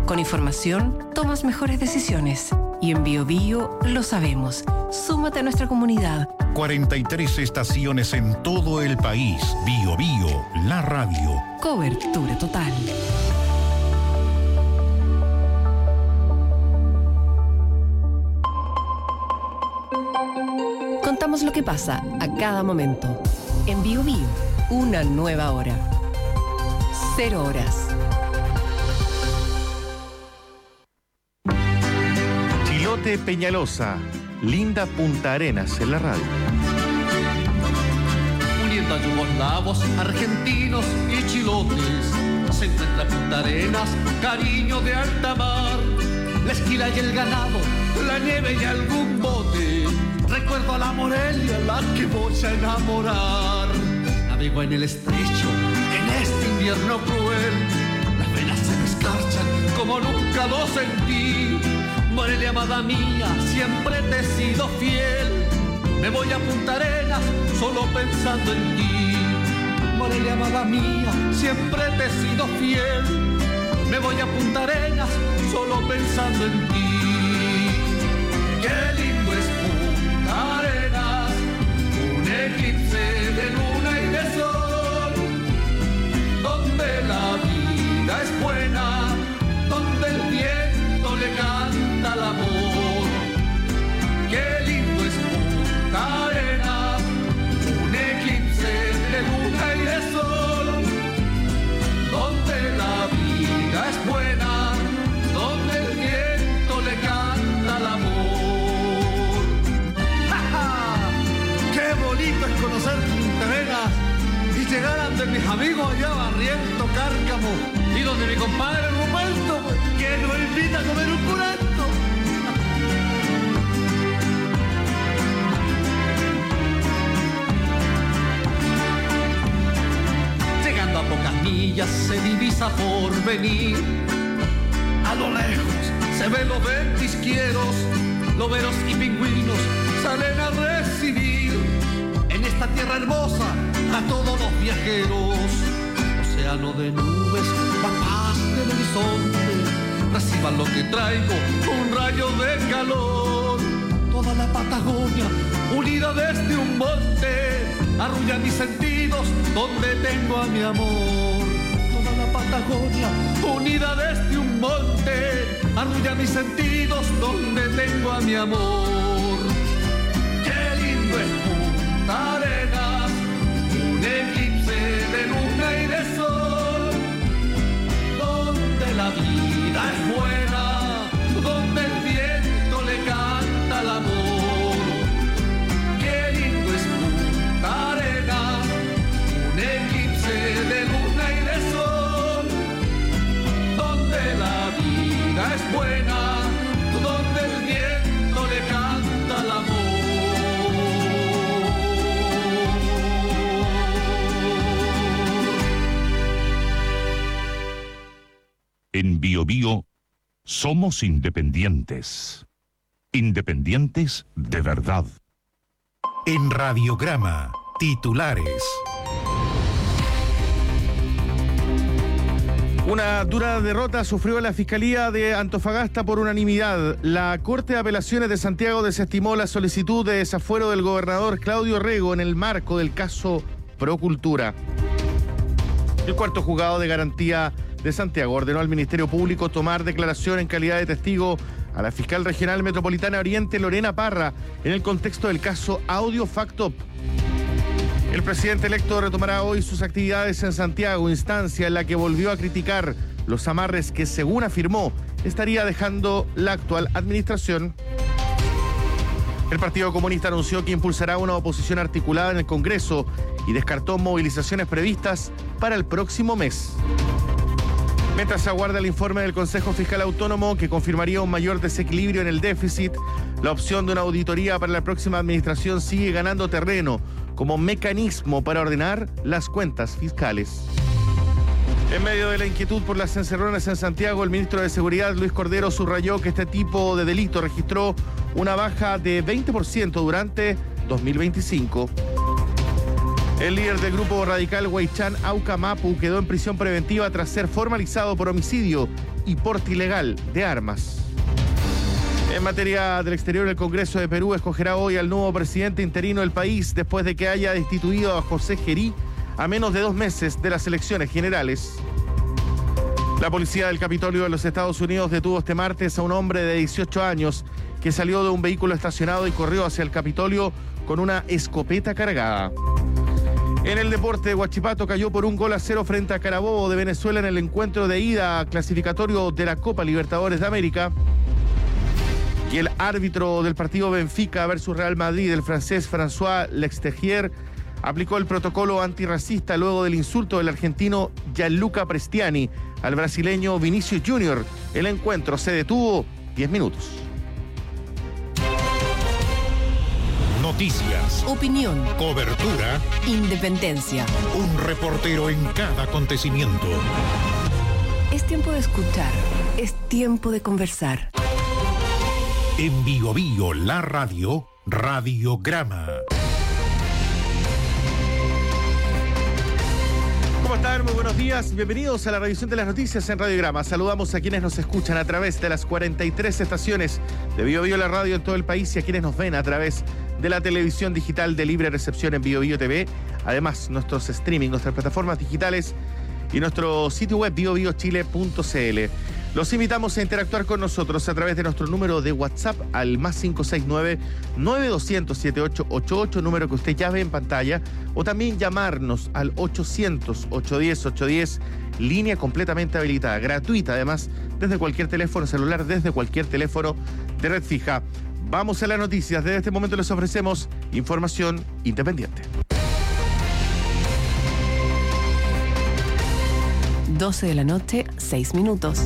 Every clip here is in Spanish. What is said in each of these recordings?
Con información, tomas mejores decisiones. Y en Biobío lo sabemos. Súmate a nuestra comunidad. 43 estaciones en todo el país. Biobío, la radio. Cobertura total. Contamos lo que pasa a cada momento. En Biobío, una nueva hora. 0 horas. Chilote Peñalosa, linda Punta Arenas en la radio. Uniendo a yugoslavos, argentinos y chilotes, se encuentra Punta Arenas, cariño de alta mar. La esquila y el ganado, la nieve y algún bote. Recuerdo a la Morelia, la que voy a enamorar. Navego en el estrecho, en este invierno cruel. Las venas se me escarchan como nunca lo sentí. Morelia, amada mía, siempre te he sido fiel. Me voy a Punta Arenas solo pensando en ti. Morelia, amada mía, siempre te he sido fiel. Me voy a Punta Arenas solo pensando en ti. Qué lindo es Punta Arenas, un eclipse de luna y de sol, donde la vida es buena, donde el viento le canta al amor. Qué lindo es Punta Arenas, un eclipse de luna y de sol, donde la vida es buena, donde el viento le canta al amor. ¡Ja, ja! ¡Qué bonito es conocer Punta Arenas y llegar ante mis amigos allá Barriento, Cárcamo y donde mi compadre Ruperto, que nos invita a comer un purento! Llegando a pocas millas se divisa por venir. A lo lejos se ven los ventisqueros, loberos y pingüinos salen a recibir en esta tierra hermosa a todos los viajeros. Océano de nubes, la paz del horizonte, reciban lo que traigo, un rayo de calor. Toda la Patagonia unida desde un monte arrulla mis sentidos donde tengo a mi amor. Toda la Patagonia unida desde un monte arrulla mis sentidos donde tengo a mi amor. Qué lindo es Punta Arenas, un eclipse de luna y de sol, donde la vida es buena, donde el viento le canta al amor. Qué lindo es Punta Arenas, un eclipse de luna y de sol, donde la vida es buena, donde el viento le canta al amor. En Biobío somos independientes. Independientes de verdad. En Radiograma, titulares. Una dura derrota sufrió la Fiscalía de Antofagasta por unanimidad. La Corte de Apelaciones de Santiago desestimó la solicitud de desafuero del gobernador Claudio Rego en el marco del caso Procultura. El cuarto juzgado de garantía de Santiago ordenó al Ministerio Público tomar declaración en calidad de testigo a la fiscal regional metropolitana Oriente Lorena Parra en el contexto del caso Audio Factop. El presidente electo retomará hoy sus actividades en Santiago, instancia en la que volvió a criticar los amarres que, según afirmó, estaría dejando la actual administración. El Partido Comunista anunció que impulsará una oposición articulada en el Congreso y descartó movilizaciones previstas para el próximo mes. Mientras se aguarda el informe del Consejo Fiscal Autónomo que confirmaría un mayor desequilibrio en el déficit, la opción de una auditoría para la próxima administración sigue ganando terreno como mecanismo para ordenar las cuentas fiscales. En medio de la inquietud por las encerronas en Santiago, el ministro de Seguridad, Luis Cordero, subrayó que este tipo de delito registró una baja de 20% durante 2025. El líder del grupo radical Huaychán Auca Mapu quedó en prisión preventiva tras ser formalizado por homicidio y porte ilegal de armas. En materia del exterior, el Congreso de Perú escogerá hoy al nuevo presidente interino del país después de que haya destituido a José Gerí a menos de 2 meses de las elecciones generales. La policía del Capitolio de los Estados Unidos detuvo este martes a un hombre de 18 años que salió de un vehículo estacionado y corrió hacia el Capitolio con una escopeta cargada. En el deporte, Huachipato cayó por 1-0 frente a Carabobo de Venezuela en el encuentro de ida clasificatorio de la Copa Libertadores de América. Y el árbitro del partido Benfica versus Real Madrid, el francés François Lextegier, aplicó el protocolo antirracista luego del insulto del argentino Gianluca Prestiani al brasileño Vinicius Junior. El encuentro se detuvo 10 minutos. Noticias, Opinión, cobertura, independencia. un reportero en cada acontecimiento. Es tiempo de escuchar, es tiempo de conversar. En Bio Bio, la radio, Radiograma. ¿Cómo están? Muy buenos días. Bienvenidos a la revisión de las noticias en Radiograma. Saludamos a quienes nos escuchan a través de las 43 estaciones de Bio Bio, la radio en todo el país, y a quienes nos ven a través de la televisión digital de libre recepción en Bio Bio TV. Además, nuestros streaming, nuestras plataformas digitales y nuestro sitio web biobiochile.cl. Los invitamos a interactuar con nosotros a través de nuestro número de WhatsApp al +569 9200 7888, número que usted ya ve en pantalla, o también llamarnos al 800 810 810, línea completamente habilitada, gratuita además, desde cualquier teléfono celular, desde cualquier teléfono de red fija. Vamos a las noticias. Desde este momento les ofrecemos información independiente. 12 de la noche, 6 minutos.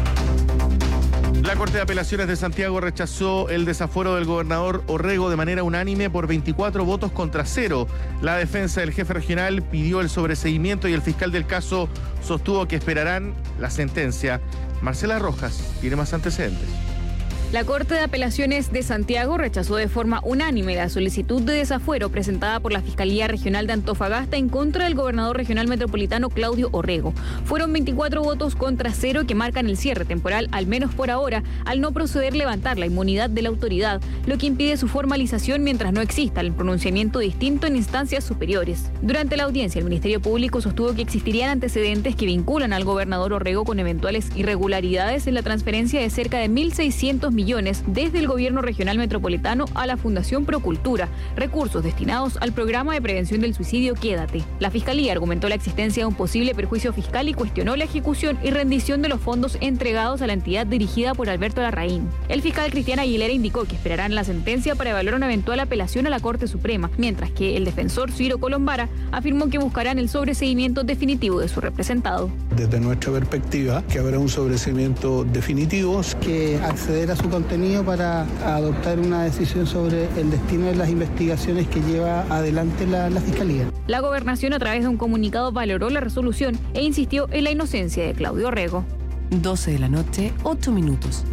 La Corte de Apelaciones de Santiago rechazó el desafuero del gobernador Orrego de manera unánime por 24 votos contra 0. La defensa del jefe regional pidió el sobreseimiento y el fiscal del caso sostuvo que esperarán la sentencia. Marcela Rojas tiene más antecedentes. La Corte de Apelaciones de Santiago rechazó de forma unánime la solicitud de desafuero presentada por la Fiscalía Regional de Antofagasta en contra del gobernador regional metropolitano Claudio Orrego. Fueron 24 votos contra 0 que marcan el cierre temporal, al menos por ahora, al no proceder levantar la inmunidad de la autoridad, lo que impide su formalización mientras no exista el pronunciamiento distinto en instancias superiores. Durante la audiencia, el Ministerio Público sostuvo que existirían antecedentes que vinculan al gobernador Orrego con eventuales irregularidades en la transferencia de cerca de 1.600 millones desde el gobierno regional metropolitano a la Fundación Procultura, recursos destinados al programa de prevención del suicidio Quédate. La Fiscalía argumentó la existencia de un posible perjuicio fiscal y cuestionó la ejecución y rendición de los fondos entregados a la entidad dirigida por Alberto Larraín. El fiscal Cristian Aguilera indicó que esperarán la sentencia para evaluar una eventual apelación a la Corte Suprema, mientras que el defensor Ciro Colombara afirmó que buscarán el sobreseimiento definitivo de su representado. Desde nuestra perspectiva, que habrá un sobreseimiento definitivo, que acceder a su contenido para adoptar una decisión sobre el destino de las investigaciones que lleva adelante la Fiscalía. La Gobernación, a través de un comunicado, valoró la resolución e insistió en la inocencia de Claudio Orrego. 12 de la noche, 8 minutos.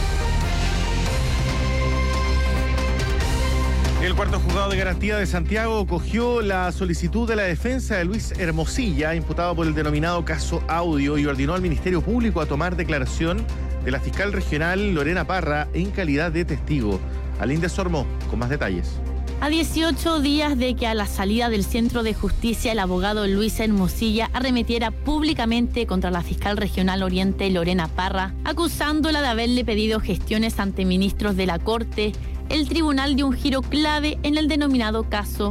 El cuarto juzgado de garantía de Santiago acogió la solicitud de la defensa de Luis Hermosilla, imputado por el denominado caso Audio, y ordenó al Ministerio Público a tomar declaración de la fiscal regional Lorena Parra en calidad de testigo. Alín Sormo, con más detalles. A 18 días de que a la salida del Centro de Justicia el abogado Luis Hermosilla arremetiera públicamente contra la fiscal regional Oriente Lorena Parra, acusándola de haberle pedido gestiones ante ministros de la Corte, el tribunal dio un giro clave en el denominado caso.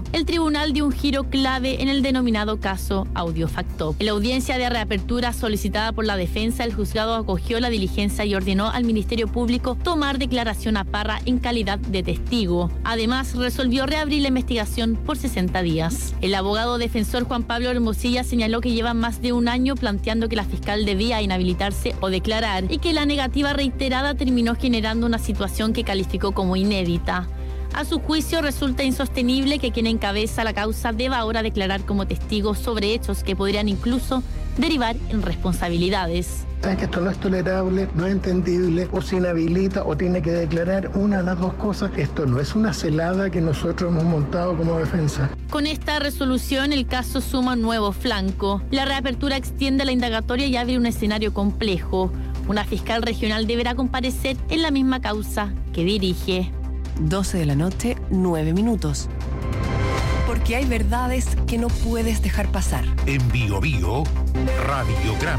Audio Factop. En la audiencia de reapertura solicitada por la defensa, el juzgado acogió la diligencia y ordenó al Ministerio Público tomar declaración a Parra en calidad de testigo. Además, resolvió reabrir la investigación por 60 días. El abogado defensor Juan Pablo Hermosilla señaló que lleva más de un año planteando que la fiscal debía inhabilitarse o declarar y que la negativa reiterada terminó generando una situación que calificó como inédita. A su juicio, resulta insostenible que quien encabeza la causa deba ahora declarar como testigo sobre hechos que podrían incluso derivar en responsabilidades. Que esto no es tolerable, no es entendible, o se inhabilita o tiene que declarar una de las dos cosas. Esto no es una celada que nosotros hemos montado como defensa. Con esta resolución, el caso suma un nuevo flanco. La reapertura extiende la indagatoria y abre un escenario complejo. Una fiscal regional deberá comparecer en la misma causa que dirige. 12 de la noche, 9 minutos. Porque hay verdades que no puedes dejar pasar. En Bio Bio, Radiograma.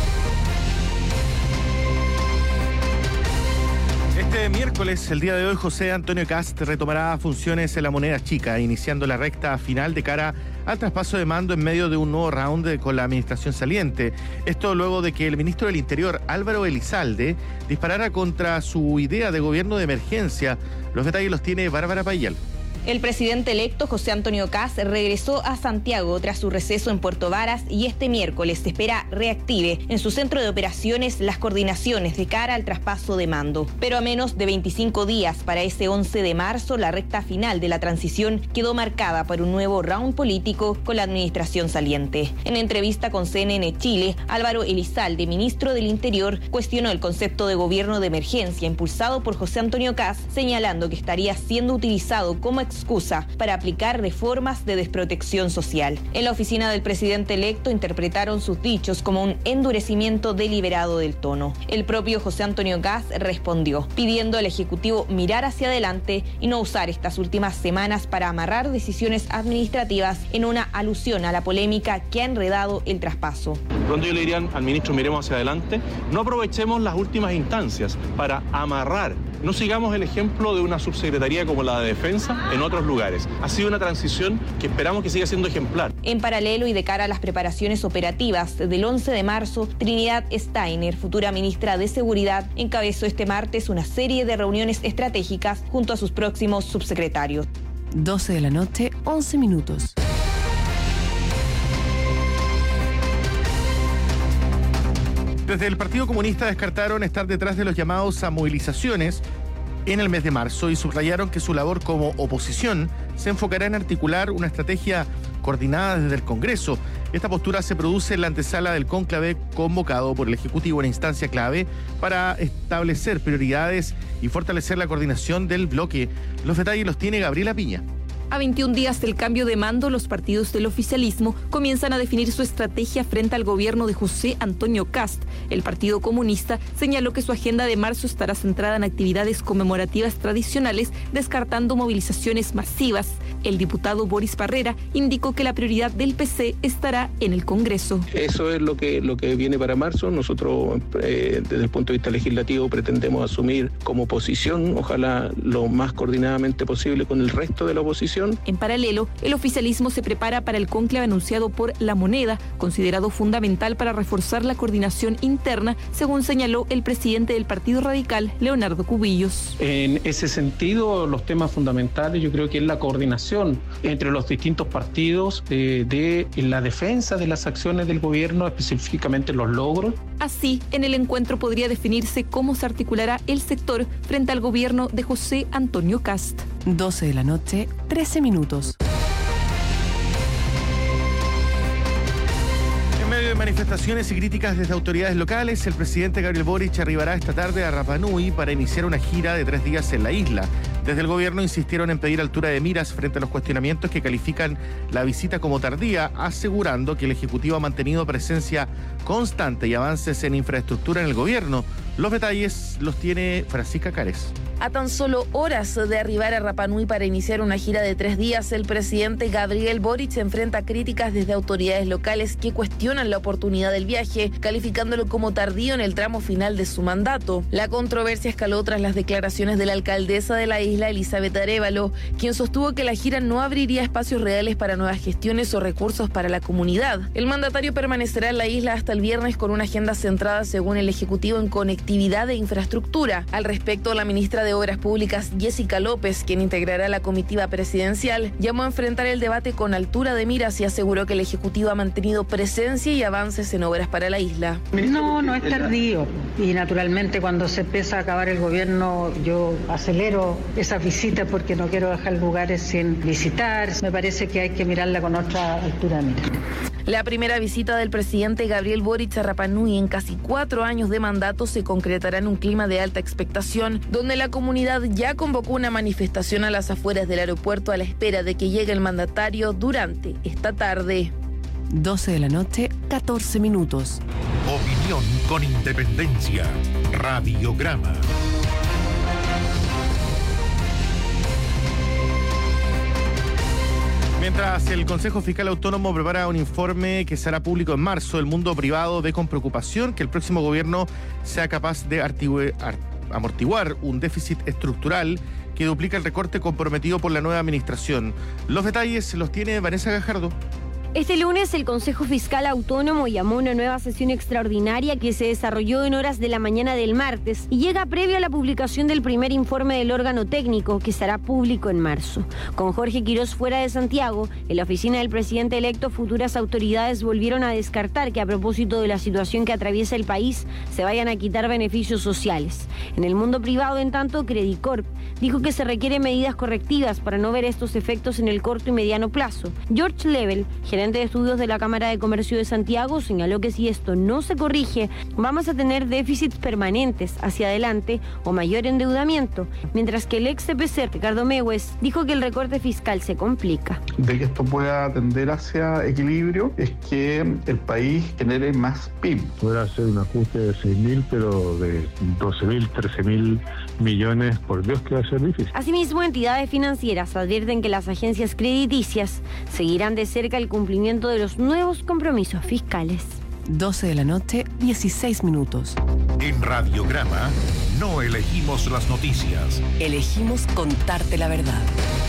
Este miércoles, el día de hoy, José Antonio Kast retomará funciones en la Moneda Chica, iniciando la recta final de cara al traspaso de mando en medio de un nuevo round con la administración saliente. Esto luego de que el ministro del Interior, Álvaro Elizalde, disparara contra su idea de gobierno de emergencia. Los detalles los tiene Bárbara Payal. El presidente electo, José Antonio Kast, regresó a Santiago tras su receso en Puerto Varas y este miércoles se espera reactive en su centro de operaciones las coordinaciones de cara al traspaso de mando. Pero a menos de 25 días para ese 11 de marzo, la recta final de la transición quedó marcada por un nuevo round político con la administración saliente. En entrevista con CNN Chile, Álvaro Elizalde, ministro del Interior, cuestionó el concepto de gobierno de emergencia impulsado por José Antonio Kast, señalando que estaría siendo utilizado como excusa para aplicar reformas de desprotección social. En la oficina del presidente electo interpretaron sus dichos como un endurecimiento deliberado del tono. El propio José Antonio Kast respondió, pidiendo al Ejecutivo mirar hacia adelante y no usar estas últimas semanas para amarrar decisiones administrativas en una alusión a la polémica que ha enredado el traspaso. Pronto yo le dirían al ministro, miremos hacia adelante, no aprovechemos las últimas instancias para amarrar. No sigamos el ejemplo de una subsecretaría como la de Defensa en otros lugares. Ha sido una transición que esperamos que siga siendo ejemplar. En paralelo y de cara a las preparaciones operativas del 11 de marzo, Trinidad Steiner, futura ministra de Seguridad, encabezó este martes una serie de reuniones estratégicas junto a sus próximos subsecretarios. 12 de la noche, 11 minutos. Desde el Partido Comunista descartaron estar detrás de los llamados a movilizaciones en el mes de marzo y subrayaron que su labor como oposición se enfocará en articular una estrategia coordinada desde el Congreso. Esta postura se produce en la antesala del cónclave convocado por el Ejecutivo en instancia clave para establecer prioridades y fortalecer la coordinación del bloque. Los detalles los tiene Gabriela Piña. A 21 días del cambio de mando, los partidos del oficialismo comienzan a definir su estrategia frente al gobierno de José Antonio Kast. El Partido Comunista señaló que su agenda de marzo estará centrada en actividades conmemorativas tradicionales, descartando movilizaciones masivas. El diputado Boris Parrera indicó que la prioridad del PC estará en el Congreso. Eso es lo que viene para marzo. Nosotros, desde el punto de vista legislativo, pretendemos asumir como posición, ojalá lo más coordinadamente posible con el resto de la oposición. En paralelo, el oficialismo se prepara para el cónclave anunciado por La Moneda, considerado fundamental para reforzar la coordinación interna, según señaló el presidente del Partido Radical, Leonardo Cubillos. En ese sentido, los temas fundamentales yo creo que es la coordinación entre los distintos partidos de la defensa de las acciones del gobierno, específicamente los logros. Así, en el encuentro podría definirse cómo se articulará el sector frente al gobierno de José Antonio Kast. 12 de la noche, 13 minutos. En medio de manifestaciones y críticas desde autoridades locales, el presidente Gabriel Boric arribará esta tarde a Rapa Nui para iniciar una gira de 3 días en la isla. Desde el gobierno insistieron en pedir altura de miras frente a los cuestionamientos que califican la visita como tardía, asegurando que el Ejecutivo ha mantenido presencia constante y avances en infraestructura en el gobierno. Los detalles los tiene Francisca Cárez. A tan solo horas de arribar a Rapa Nui para iniciar una gira de 3 días, el presidente Gabriel Boric se enfrenta a críticas desde autoridades locales que cuestionan la oportunidad del viaje, calificándolo como tardío en el tramo final de su mandato. La controversia escaló tras las declaraciones de la alcaldesa de la isla, Elizabeth Arévalo, quien sostuvo que la gira no abriría espacios reales para nuevas gestiones o recursos para la comunidad. El mandatario permanecerá en la isla hasta el viernes con una agenda centrada, según el Ejecutivo, en conectividad e infraestructura. Al respecto, la ministra de Obras Públicas, Jessica López, quien integrará la comitiva presidencial, llamó a enfrentar el debate con altura de miras y aseguró que el Ejecutivo ha mantenido presencia y avances en obras para la isla. No es tardío. Y naturalmente cuando se empieza a acabar el gobierno yo acelero esas visitas porque no quiero dejar lugares sin visitar. Me parece que hay que mirarla con otra altura de miras. La primera visita del presidente Gabriel Boric a Rapa Nui en casi 4 años de mandato se concretará en un clima de alta expectación, donde la comunidad ya convocó una manifestación a las afueras del aeropuerto a la espera de que llegue el mandatario durante esta tarde. 12 de la noche, 14 minutos. Opinión con independencia. Radiograma. Mientras el Consejo Fiscal Autónomo prepara un informe que será público en marzo, el mundo privado ve con preocupación que el próximo gobierno sea capaz de amortiguar un déficit estructural que duplica el recorte comprometido por la nueva administración. Los detalles los tiene Vanessa Gajardo. Este lunes el Consejo Fiscal Autónomo llamó a una nueva sesión extraordinaria que se desarrolló en horas de la mañana del martes y llega previo a la publicación del primer informe del órgano técnico que será público en marzo. Con Jorge Quirós fuera de Santiago, en la oficina del presidente electo, futuras autoridades volvieron a descartar que a propósito de la situación que atraviesa el país se vayan a quitar beneficios sociales. En el mundo privado, en tanto, Credicorp dijo que se requieren medidas correctivas para no ver estos efectos en el corto y mediano plazo. George Level, gerente de estudios de la Cámara de Comercio de Santiago, señaló que si esto no se corrige, vamos a tener déficits permanentes hacia adelante o mayor endeudamiento, mientras que el ex CPC, Ricardo Mewes, dijo que el recorte fiscal se complica. De que esto pueda tender hacia equilibrio es que el país genere más PIB. Podrá hacer un ajuste de 6.000, pero de 12.000, 13.000 millones, por Dios que va a ser difícil. Asimismo, entidades financieras advierten que las agencias crediticias seguirán de cerca el cumplimiento de los nuevos compromisos fiscales. 12 de la noche, 16 minutos. En Radiograma no elegimos las noticias. Elegimos contarte la verdad.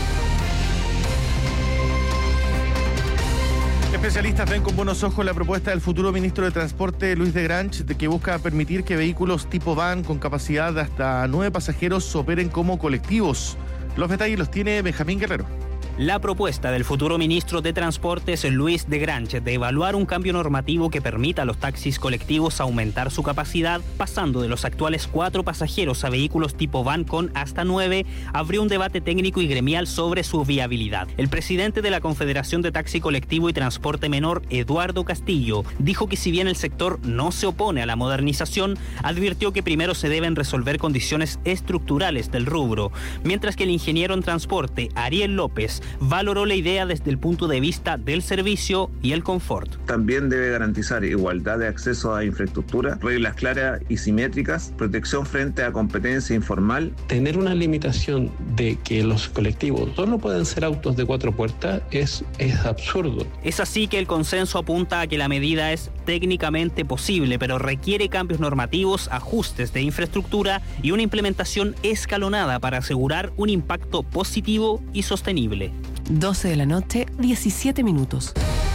Especialistas ven con buenos ojos la propuesta del futuro ministro de Transporte, Luis de Granch, de que busca permitir que vehículos tipo van con capacidad de hasta 9 pasajeros operen como colectivos. Los detalles los tiene Benjamín Guerrero. La propuesta del futuro ministro de Transportes, Luis de Granch, de evaluar un cambio normativo que permita a los taxis colectivos aumentar su capacidad, pasando de los actuales 4 pasajeros a vehículos tipo van con hasta 9, abrió un debate técnico y gremial sobre su viabilidad. El presidente de la Confederación de Taxi Colectivo y Transporte Menor, Eduardo Castillo, dijo que si bien el sector no se opone a la modernización, advirtió que primero se deben resolver condiciones estructurales del rubro, mientras que el ingeniero en transporte, Ariel López, valoró la idea desde el punto de vista del servicio y el confort. También debe garantizar igualdad de acceso a infraestructura, reglas claras y simétricas, protección frente a competencia informal. Tener una limitación de que los colectivos solo pueden ser autos de 4 puertas es absurdo. Es así que el consenso apunta a que la medida es técnicamente posible, pero requiere cambios normativos, ajustes de infraestructura y una implementación escalonada para asegurar un impacto positivo y sostenible. 12 de la noche, 17 minutos.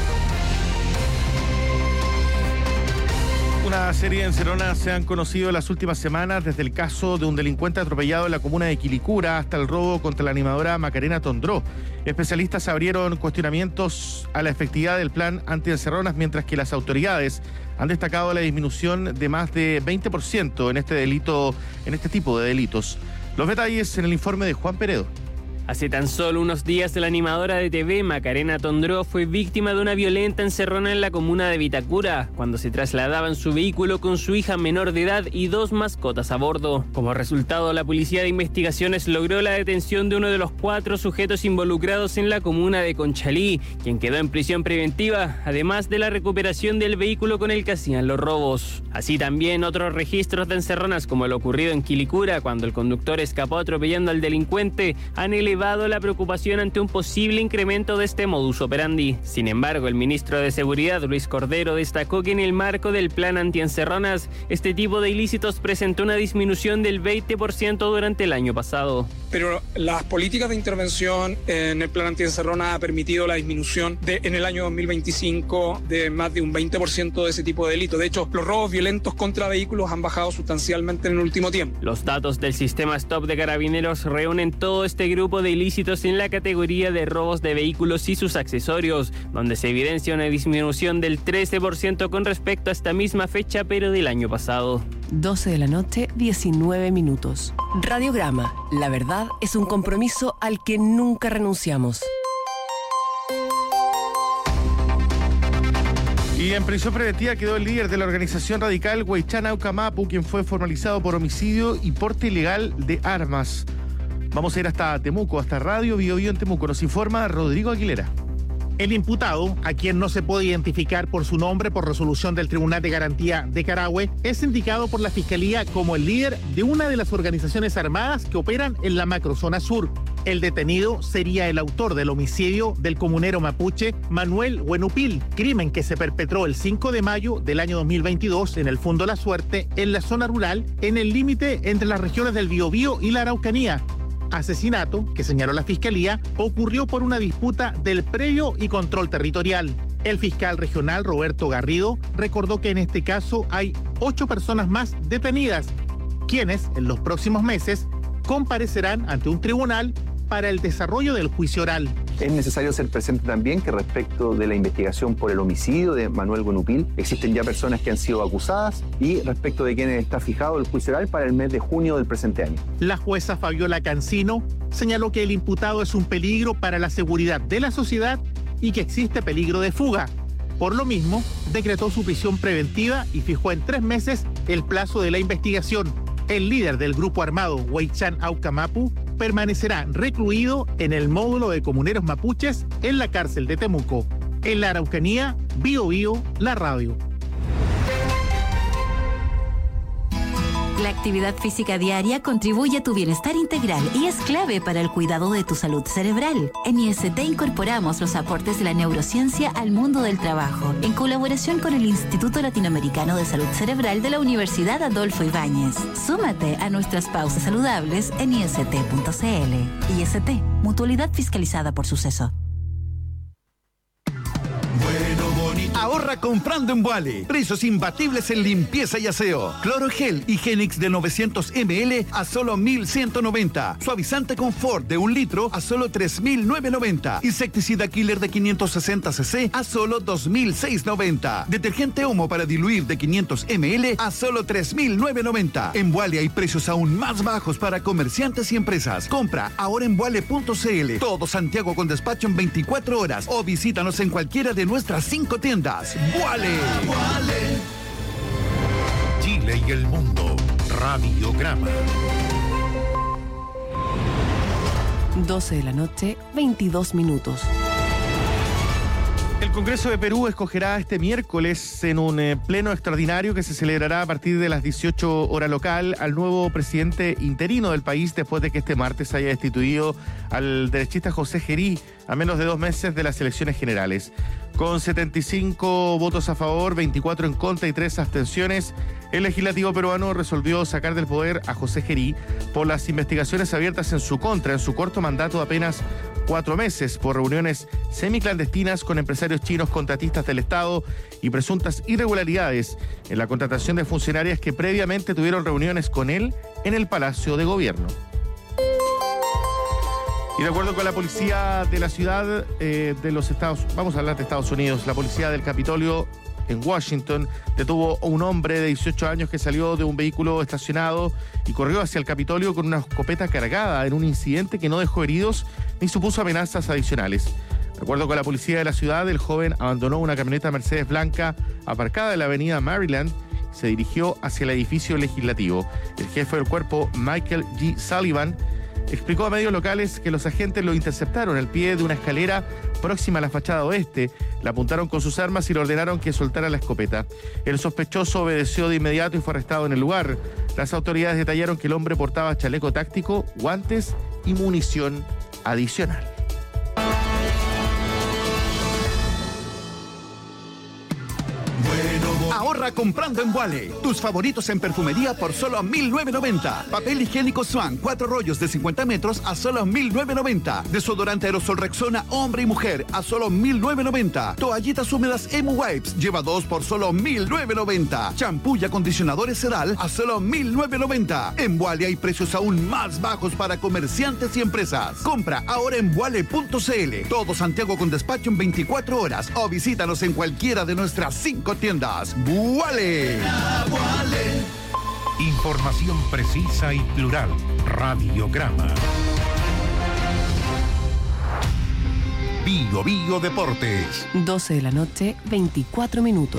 Una serie de encerronas se han conocido en las últimas semanas, desde el caso de un delincuente atropellado en la comuna de Quilicura hasta el robo contra la animadora Macarena Tondró. Especialistas abrieron cuestionamientos a la efectividad del plan antiencerronas, mientras que las autoridades han destacado la disminución de más de 20% en este tipo de delitos. Los detalles en el informe de Juan Peredo. Hace tan solo unos días, la animadora de TV, Macarena Tondró, fue víctima de una violenta encerrona en la comuna de Vitacura, cuando se trasladaba en su vehículo con su hija menor de edad y 2 mascotas a bordo. Como resultado, la Policía de Investigaciones logró la detención de uno de los 4 sujetos involucrados en la comuna de Conchalí, quien quedó en prisión preventiva, además de la recuperación del vehículo con el que hacían los robos. Así también otros registros de encerronas, como lo ocurrido en Quilicura, cuando el conductor escapó atropellando al delincuente, han elevado la preocupación ante un posible incremento de este modus operandi. Sin embargo, el ministro de Seguridad, Luis Cordero, destacó que en el marco del plan antiencerronas, este tipo de ilícitos presentó una disminución del 20% durante el año pasado. Pero las políticas de intervención en el plan antiencerronas ha permitido la disminución en el año 2025 de más de un 20% de ese tipo de delitos. De hecho, los robos violentos contra vehículos han bajado sustancialmente en el último tiempo. Los datos del sistema Stop de Carabineros reúnen todo este grupo de ilícitos en la categoría de robos de vehículos y sus accesorios, donde se evidencia una disminución del 13% con respecto a esta misma fecha, pero del año pasado. 12 de la noche, 19 minutos. Radiograma. La verdad es un compromiso al que nunca renunciamos. Y en prisión preventiva quedó el líder de la organización radical Huaychán Aucamapu, quien fue formalizado por homicidio y porte ilegal de armas. Vamos a ir hasta Temuco, hasta Radio Bio Bio en Temuco. Nos informa Rodrigo Aguilera. El imputado, a quien no se puede identificar por su nombre por resolución del Tribunal de Garantía de Carahue, es indicado por la Fiscalía como el líder de una de las organizaciones armadas que operan en la macrozona sur. El detenido sería el autor del homicidio del comunero mapuche Manuel Huenupil, crimen que se perpetró el 5 de mayo del año 2022 en el Fundo La Suerte, en la zona rural, en el límite entre las regiones del Biobío y la Araucanía. Asesinato, que señaló la Fiscalía, ocurrió por una disputa del predio y control territorial. El fiscal regional Roberto Garrido recordó que en este caso hay 8 personas más detenidas, quienes en los próximos meses comparecerán ante un tribunal para el desarrollo del juicio oral. Es necesario ser presente también que respecto de la investigación por el homicidio de Manuel Huenupil, existen ya personas que han sido acusadas y respecto de quienes está fijado el juicio oral para el mes de junio del presente año. La jueza Fabiola Cancino señaló que el imputado es un peligro para la seguridad de la sociedad y que existe peligro de fuga. Por lo mismo, decretó su prisión preventiva y fijó en 3 meses el plazo de la investigación. El líder del grupo armado Huaychán Aucamapu permanecerá recluido en el módulo de comuneros mapuches en la cárcel de Temuco. En la Araucanía, Bio Bio, la radio. La actividad física diaria contribuye a tu bienestar integral y es clave para el cuidado de tu salud cerebral. En IST incorporamos los aportes de la neurociencia al mundo del trabajo, en colaboración con el Instituto Latinoamericano de Salud Cerebral de la Universidad Adolfo Ibáñez. Súmate a nuestras pausas saludables en ist.cl. IST, mutualidad fiscalizada por Suceso. Ahorra comprando en Vuale. Precios imbatibles en limpieza y aseo. Clorogel Higienix de 900 ml a solo 1.190. Suavizante Confort de 1 litro a solo 3.990. Insecticida Killer de 560 cc a solo 2.690. Detergente Omo para diluir de 500 ml a solo 3.990. En Vuale hay precios aún más bajos para comerciantes y empresas. Compra ahora en vuale.cl. Todo Santiago con despacho en 24 horas o visítanos en cualquiera de nuestras 5 tiendas. ¡Vuale! Chile y el mundo. Radiograma. 12 de la noche, 22 minutos. El Congreso de Perú escogerá este miércoles en un pleno extraordinario que se celebrará a partir de las 18 horas local al nuevo presidente interino del país después de que este martes haya destituido al derechista José Gerí a menos de 2 meses de las elecciones generales. Con 75 votos a favor, 24 en contra y 3 abstenciones, el legislativo peruano resolvió sacar del poder a José Gerí por las investigaciones abiertas en su contra en su corto mandato de apenas 4 meses por reuniones semiclandestinas con empresarios chinos contratistas del Estado y presuntas irregularidades en la contratación de funcionarias que previamente tuvieron reuniones con él en el Palacio de Gobierno. Y de acuerdo con la policía de la ciudad de los vamos a hablar de Estados Unidos, la policía del Capitolio en Washington detuvo a un hombre de 18 años que salió de un vehículo estacionado y corrió hacia el Capitolio con una escopeta cargada en un incidente que no dejó heridos ni supuso amenazas adicionales. De acuerdo con la policía de la ciudad, el joven abandonó una camioneta Mercedes blanca aparcada en la avenida Maryland y se dirigió hacia el edificio legislativo. El jefe del cuerpo, Michael G. Sullivan, explicó a medios locales que los agentes lo interceptaron al pie de una escalera próxima a la fachada oeste, le apuntaron con sus armas y le ordenaron que soltara la escopeta. El sospechoso obedeció de inmediato y fue arrestado en el lugar. Las autoridades detallaron que el hombre portaba chaleco táctico, guantes y munición adicional. Ahorra comprando en Vuale. Tus favoritos en perfumería por solo 1.990. Papel higiénico Swan, 4 rollos de 50 metros a solo 1.990. Desodorante aerosol Rexona, hombre y mujer, a solo 1.990. Toallitas húmedas Emu Wipes, lleva 2 por solo 1.990. Champú y acondicionadores Sedal a solo 1.990. En Vuale hay precios aún más bajos para comerciantes y empresas. Compra ahora en vuale.cl. Todo Santiago con despacho en 24 horas o visítanos en cualquiera de nuestras 5 tiendas. ¡Vuale! Información precisa y plural. Radiograma. Bio Bio Deportes. 12 de la noche, 24 minutos.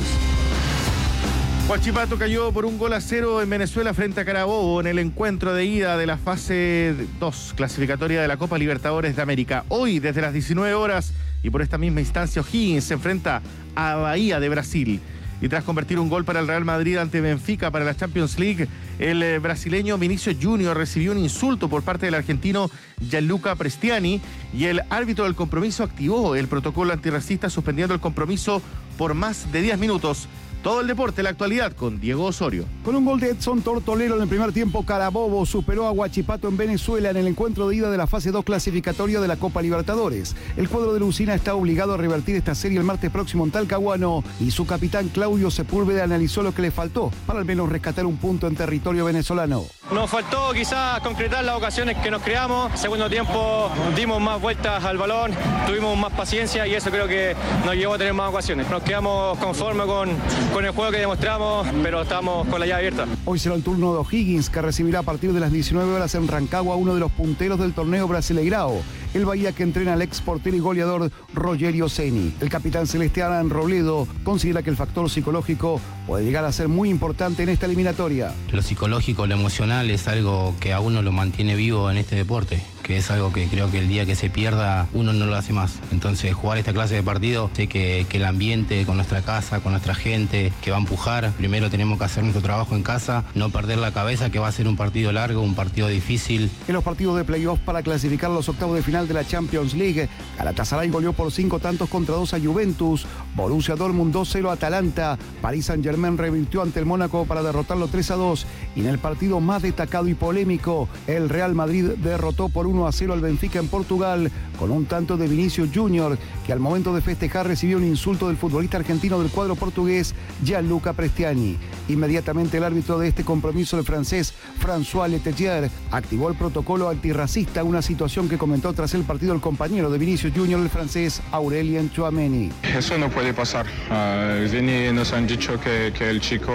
Huachipato cayó por 1-0 en Venezuela frente a Carabobo en el encuentro de ida de la fase 2 clasificatoria de la Copa Libertadores de América. Hoy, desde las 19 horas, y por esta misma instancia, O'Higgins se enfrenta a Bahía de Brasil. Y tras convertir un gol para el Real Madrid ante Benfica para la Champions League, el brasileño Vinicius Junior recibió un insulto por parte del argentino Gianluca Prestiani y el árbitro del compromiso activó el protocolo antirracista suspendiendo el compromiso por más de 10 minutos. Todo el deporte, la actualidad con Diego Osorio. Con un gol de Edson Tortolero en el primer tiempo, Carabobo superó a Huachipato en Venezuela en el encuentro de ida de la fase 2 clasificatoria de la Copa Libertadores. El cuadro de Lucina está obligado a revertir esta serie el martes próximo en Talcahuano y su capitán Claudio Sepúlveda analizó lo que le faltó para al menos rescatar un punto en territorio venezolano. Nos faltó quizás concretar las ocasiones que nos creamos. Segundo tiempo dimos más vueltas al balón, tuvimos más paciencia y eso creo que nos llevó a tener más ocasiones. Nos quedamos conformes con el juego que demostramos, pero estamos con la llave abierta. Hoy será el turno de O'Higgins, que recibirá a partir de las 19 horas en Rancagua uno de los punteros del torneo Brasileirao, el Bahía que entrena al ex portero y goleador Rogério Ceni. El capitán celeste Alan Robledo considera que el factor psicológico puede llegar a ser muy importante en esta eliminatoria. Lo psicológico, lo emocional es algo que a uno lo mantiene vivo en este deporte, que es algo que creo que el día que se pierda uno no lo hace más. Entonces jugar esta clase de partido, sé que el ambiente con nuestra casa, con nuestra gente, que va a empujar. Primero tenemos que hacer nuestro trabajo en casa, no perder la cabeza, que va a ser un partido largo, un partido difícil. En los partidos de playoff para clasificar los octavos de final de la Champions League, Galatasaray goleó por 5 tantos contra 2 a Juventus, Borussia Dortmund 2-0 a Atalanta, Paris Saint-Germain revirtió ante el Mónaco para derrotarlo 3-2 y en el partido más destacado y polémico, el Real Madrid derrotó por 1-0 al Benfica en Portugal con un tanto de Vinicius Junior, que al momento de festejar recibió un insulto del futbolista argentino del cuadro portugués Gianluca Prestiani. Inmediatamente el árbitro de este compromiso, el francés François Letelier, activó el protocolo antirracista, una situación que comentó tras el partido el compañero de Vinicius Junior, el francés Aurélien Tchouameni. Eso no puede pasar. Vini nos han dicho que el chico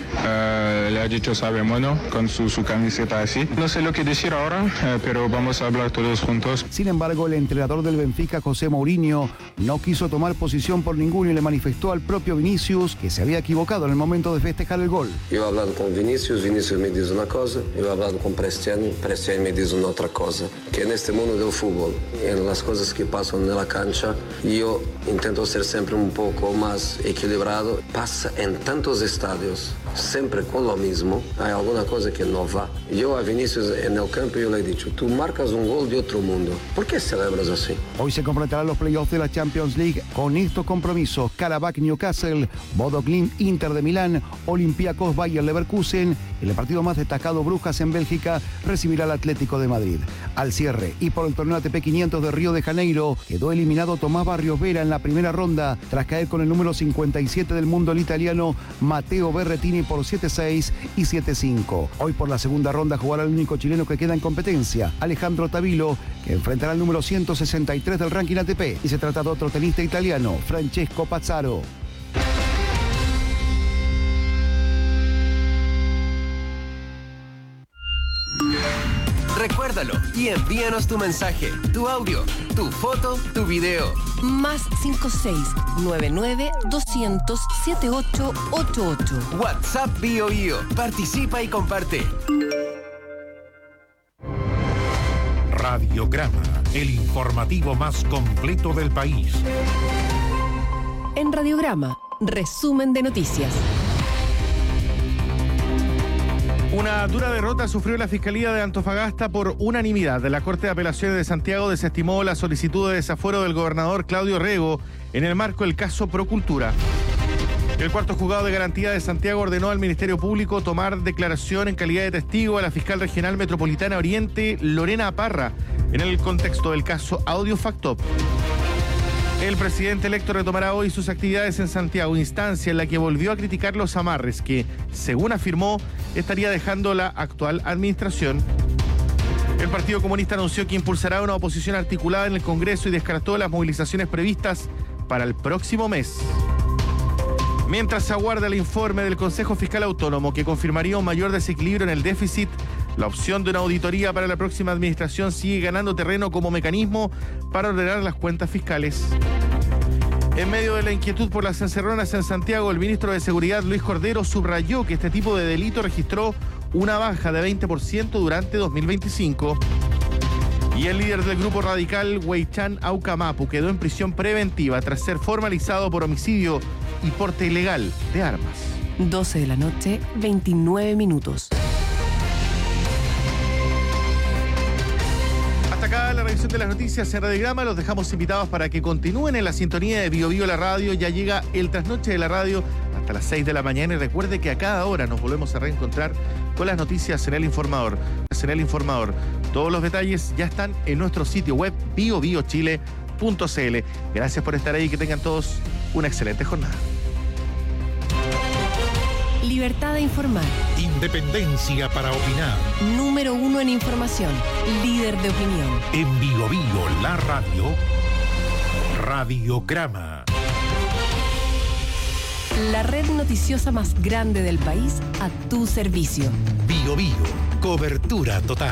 le ha dicho sabe mono con su camiseta así. No sé lo que decir ahora, pero vamos a hablar todos juntos. Sin embargo, el entrenador del Benfica, José Mourinho, no quiso tomar posición por ninguno y le manifestó al propio Vinicius que se había equivocado en el momento de festejar el gol. Yo he hablado con Vinicius me dice una cosa, yo he hablado con Prestiani me dice una otra cosa. Que en este mundo del fútbol, en las cosas que pasan en la cancha, yo intento ser siempre un poco más equilibrado. Pasa en tantos estadios, siempre con lo mismo, hay alguna cosa que no va. Yo a Vinicius en el campo yo le he dicho, tú marcas un gol de otro mundo, ¿por qué celebras así? Hoy se completarán los playoffs de la Champions League con estos compromisos: Karabakh Newcastle, Bodo Glimt Inter de Milán, Olympiacos Bayer Leverkusen. En el partido más destacado, Brujas en Bélgica recibirá al Atlético de Madrid. Al cierre y por el torneo ATP 500 de Río de Janeiro, quedó eliminado Tomás Barrios Vera en la primera ronda tras caer con el número 57 del mundo, el italiano Matteo Berrettini, por 7-6 y 7-5. Hoy por la segunda ronda jugará el único chileno que queda en competencia, Alejandro Tavilo, que enfrentará al número 163 del ranking ATP, y se trata de otro tenista italiano, Francesco Pazzaro. Recuérdalo y envíanos tu mensaje, tu audio, tu foto, tu video. Más 56-99-200-7888. WhatsApp Bio Bio. Participa y comparte. Radiograma, el informativo más completo del país. En Radiograma, resumen de noticias. Una dura derrota sufrió la Fiscalía de Antofagasta por unanimidad. La Corte de Apelaciones de Santiago desestimó la solicitud de desafuero del gobernador Claudio Rego en el marco del caso Procultura. El cuarto juzgado de garantía de Santiago ordenó al Ministerio Público tomar declaración en calidad de testigo a la fiscal regional metropolitana Oriente, Lorena Parra, en el contexto del caso Audio Factop. El presidente electo retomará hoy sus actividades en Santiago, instancia en la que volvió a criticar los amarres que, según afirmó, estaría dejando la actual administración. El Partido Comunista anunció que impulsará una oposición articulada en el Congreso y descartó las movilizaciones previstas para el próximo mes. Mientras se aguarda el informe del Consejo Fiscal Autónomo que confirmaría un mayor desequilibrio en el déficit La opción de una auditoría para la próxima administración sigue ganando terreno como mecanismo para ordenar las cuentas fiscales. En medio de la inquietud por las encerronas en Santiago, el ministro de Seguridad, Luis Cordero, subrayó que este tipo de delito registró una baja de 20% durante 2025. Y el líder del grupo radical, Weichan Aucamapu, quedó en prisión preventiva tras ser formalizado por homicidio y porte ilegal de armas. 12 de la noche, 29 minutos. Hasta acá la revisión de las noticias en Radiograma. Los dejamos invitados para que continúen en la sintonía de Bio Bio la radio. Ya llega el trasnoche de la radio hasta las 6 de la mañana. Y recuerde que a cada hora nos volvemos a reencontrar con las noticias en El Informador. Todos los detalles ya están en nuestro sitio web biobiochile.cl. Gracias por estar ahí y que tengan todos una excelente jornada. Libertad de informar. Independencia para opinar. Número 1 en información. Líder de opinión. En Bio Bio la radio. Radiograma. La red noticiosa más grande del país a tu servicio. Bio Bio. Cobertura total.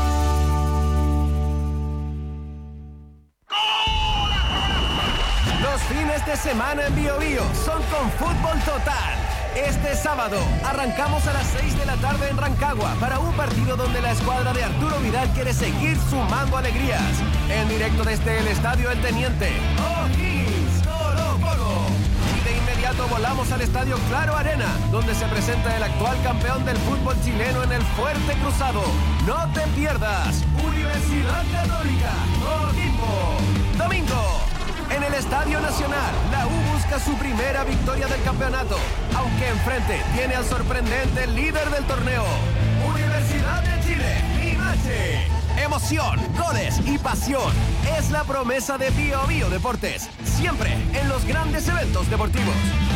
Los fines de semana en Bio Bio son con fútbol total. Este sábado arrancamos a las 6 de la tarde en Rancagua para un partido donde la escuadra de Arturo Vidal quiere seguir sumando alegrías. En directo desde el Estadio El Teniente. ¡O'Higgins, Colo Colo! Y de inmediato volamos al Estadio Claro Arena, donde se presenta el actual campeón del fútbol chileno en el Fuerte Cruzado. No te pierdas. Universidad Católica, Coquimbo. Domingo. En el Estadio Nacional, la U busca su primera victoria del campeonato, aunque enfrente tiene al sorprendente líder del torneo, Universidad de Chile, Limache. Emoción, goles y pasión es la promesa de Bio Bio Deportes, siempre en los grandes eventos deportivos.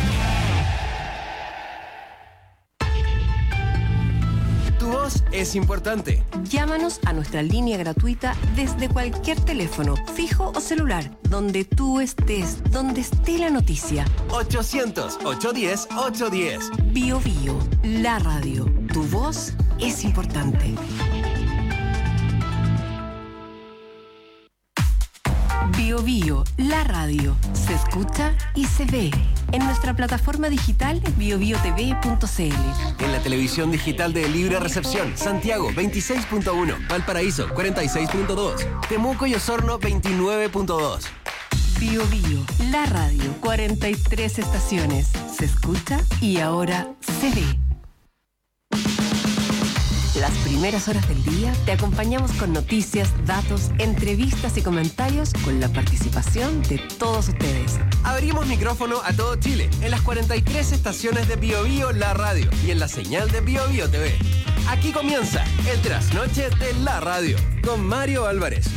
Tu voz es importante. Llámanos a nuestra línea gratuita desde cualquier teléfono, fijo o celular, donde tú estés, donde esté la noticia. 800-810-810. Bio Bio, la radio. Tu voz es importante. Bio Bio, la radio. Se escucha y se ve. En nuestra plataforma digital biobiotv.cl. En la televisión digital de Libre Recepción, Santiago 26.1, Valparaíso 46.2, Temuco y Osorno 29.2. Bio Bio, la radio. 43 estaciones. Se escucha y ahora se ve. Las primeras horas del día te acompañamos con noticias, datos, entrevistas y comentarios con la participación de todos ustedes. Abrimos micrófono a todo Chile en las 43 estaciones de Bio Bio la radio y en la señal de Bio Bio TV. Aquí comienza el trasnoche de la radio con Mario Álvarez.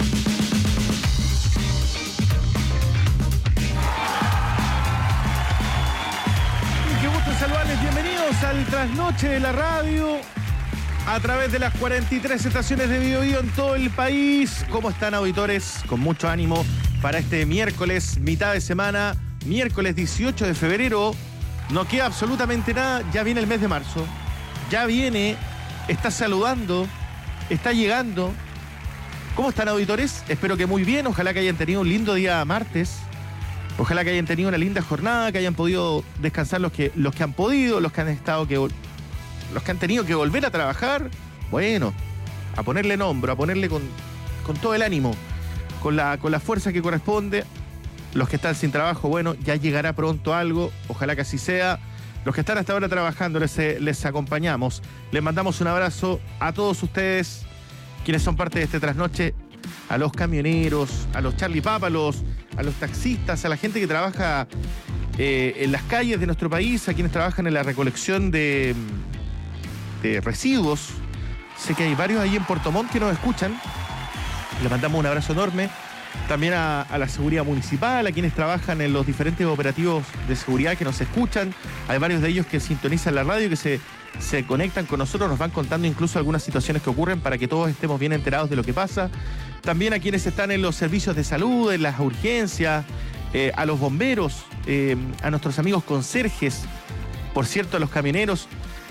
Qué gusto saludarles, bienvenidos al trasnoche de la radio. A través de las 43 estaciones de Bio Bio en todo el país. ¿Cómo están, auditores? Con mucho ánimo para este miércoles, mitad de semana, miércoles 18 de febrero. No queda absolutamente nada, ya viene el mes de marzo. Ya viene, está saludando, está llegando. ¿Cómo están, auditores? Espero que muy bien, ojalá que hayan tenido un lindo día martes. Ojalá que hayan tenido una linda jornada, que hayan podido descansar los que han podido, los que han tenido que volver a trabajar, bueno, a ponerle en hombro, a ponerle con todo el ánimo, con la fuerza que corresponde. Los que están sin trabajo, bueno, ya llegará pronto algo, ojalá que así sea. Los que están hasta ahora trabajando, les acompañamos. Les mandamos un abrazo a todos ustedes, quienes son parte de este trasnoche, a los camioneros, a los Charlie Papa, a los taxistas, a la gente que trabaja en las calles de nuestro país, a quienes trabajan en la recolección de residuos. Sé que hay varios ahí en Puerto Montt que nos escuchan. Les mandamos un abrazo enorme. También a la seguridad municipal, a quienes trabajan en los diferentes operativos de seguridad que nos escuchan. Hay varios de ellos que sintonizan la radio, que se conectan con nosotros, nos van contando incluso algunas situaciones que ocurren para que todos estemos bien enterados de lo que pasa. También a quienes están en los servicios de salud, en las urgencias, a los bomberos, a nuestros amigos conserjes, por cierto, a los camioneros.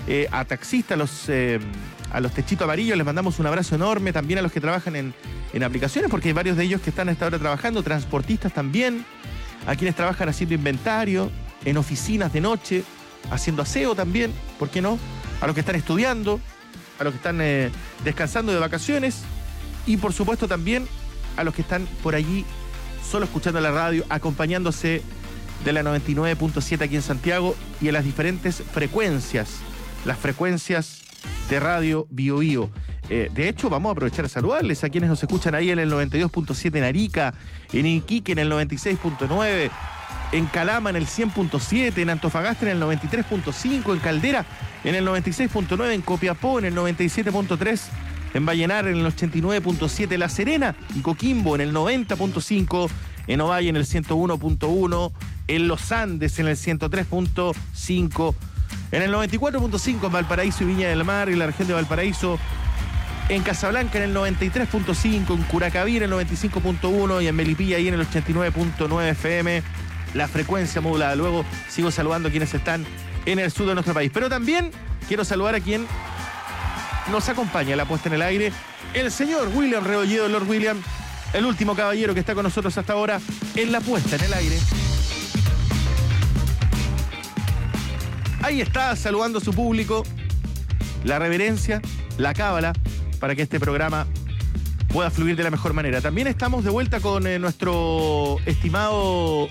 a taxistas, a los techitos amarillos, les mandamos un abrazo enorme, también a los que trabajan en aplicaciones, porque hay varios de ellos que están a esta hora trabajando, transportistas también, a quienes trabajan haciendo inventario, en oficinas de noche, haciendo aseo también, ¿por qué no? A los que están estudiando, a los que están descansando de vacaciones y por supuesto también a los que están por allí solo escuchando la radio, acompañándose de la 99.7 aquí en Santiago y en las diferentes frecuencias, las frecuencias de Radio Bio Bio. De hecho, vamos a aprovechar a saludarles a quienes nos escuchan ahí en el 92.7 en Arica, en Iquique en el 96.9, en Calama en el 100.7, en Antofagasta en el 93.5, en Caldera en el 96.9, en Copiapó en el 97.3, en Vallenar en el 89.7, La Serena y Coquimbo en el 90.5, en Ovalle en el 101.1, en Los Andes en el 103.5, en el 94.5 en Valparaíso y Viña del Mar y la región de Valparaíso, en Casablanca en el 93.5, en Curacaví en el 95.1 y en Melipilla ahí en el 89.9 FM, la frecuencia modulada. Luego sigo saludando a quienes están en el sur de nuestro país. Pero también quiero saludar a quien nos acompaña a la puesta en el aire, el señor William Rebolledo, Lord William, el último caballero que está con nosotros hasta ahora en la puesta en el aire. Ahí está, saludando a su público, la reverencia, la cábala, para que este programa pueda fluir de la mejor manera. También estamos de vuelta con nuestro estimado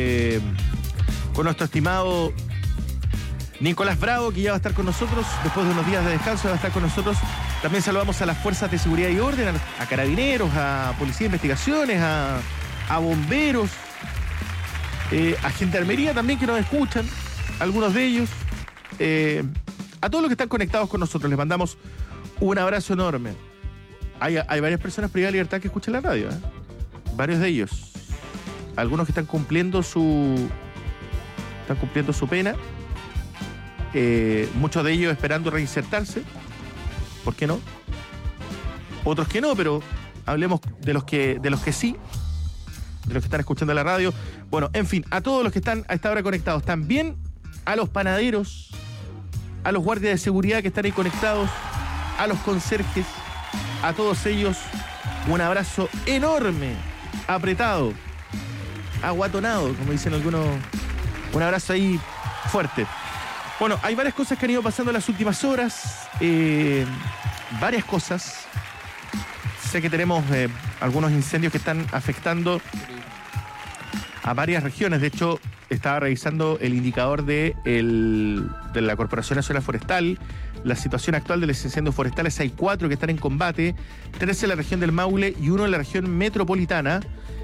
Nicolás Bravo, que ya va a estar con nosotros después de unos días de descanso, va a estar con nosotros. También saludamos a las fuerzas de seguridad y orden, a carabineros, a policía de investigaciones, a bomberos, a gendarmería también que nos escuchan, algunos de ellos. A todos los que están conectados con nosotros les mandamos un abrazo enorme. Hay varias personas privadas de libertad que escuchan la radio, varios de ellos. Algunos que están cumpliendo su pena. Muchos de ellos esperando reinsertarse. ¿Por qué no? Otros que no, pero hablemos de los que sí, de los que están escuchando la radio. Bueno, en fin, a todos los que están a esta hora conectados, también a los panaderos, a los guardias de seguridad que están ahí conectados, a los conserjes, a todos ellos un abrazo enorme, apretado, aguatonado, como dicen algunos, un abrazo ahí fuerte. Bueno, hay varias cosas que han ido pasando en las últimas horas, varias cosas. Sé que tenemos algunos incendios que están afectando a varias regiones. De hecho, estaba revisando el indicador de la Corporación Nacional Forestal. La situación actual de los incendios forestales: hay 4 que están en combate, 3 en la región del Maule y 1 en la región metropolitana,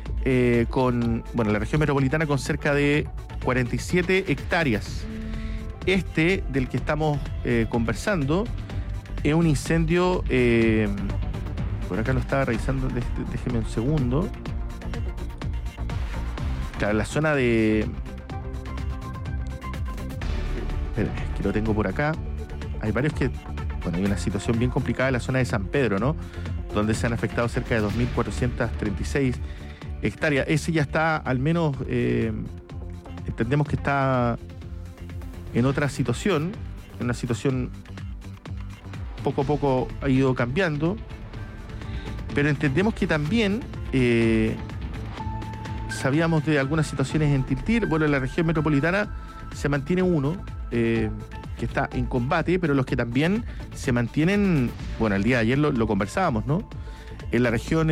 la región metropolitana con cerca de 47 hectáreas. Este del que estamos conversando es un incendio, por acá lo estaba revisando, déjeme un segundo. Claro, la zona de... Espérenme, que lo tengo por acá. Hay varios que... Bueno, hay una situación bien complicada en la zona de San Pedro, ¿no? Donde se han afectado cerca de 2.436 hectáreas. Ese ya está, al menos, entendemos que está en otra situación, en una situación poco a poco ha ido cambiando, pero entendemos que también sabíamos de algunas situaciones en Tiltir. Bueno, en la región metropolitana se mantiene uno que está en combate, pero los que también se mantienen, bueno, el día de ayer lo conversábamos, ¿no? En la región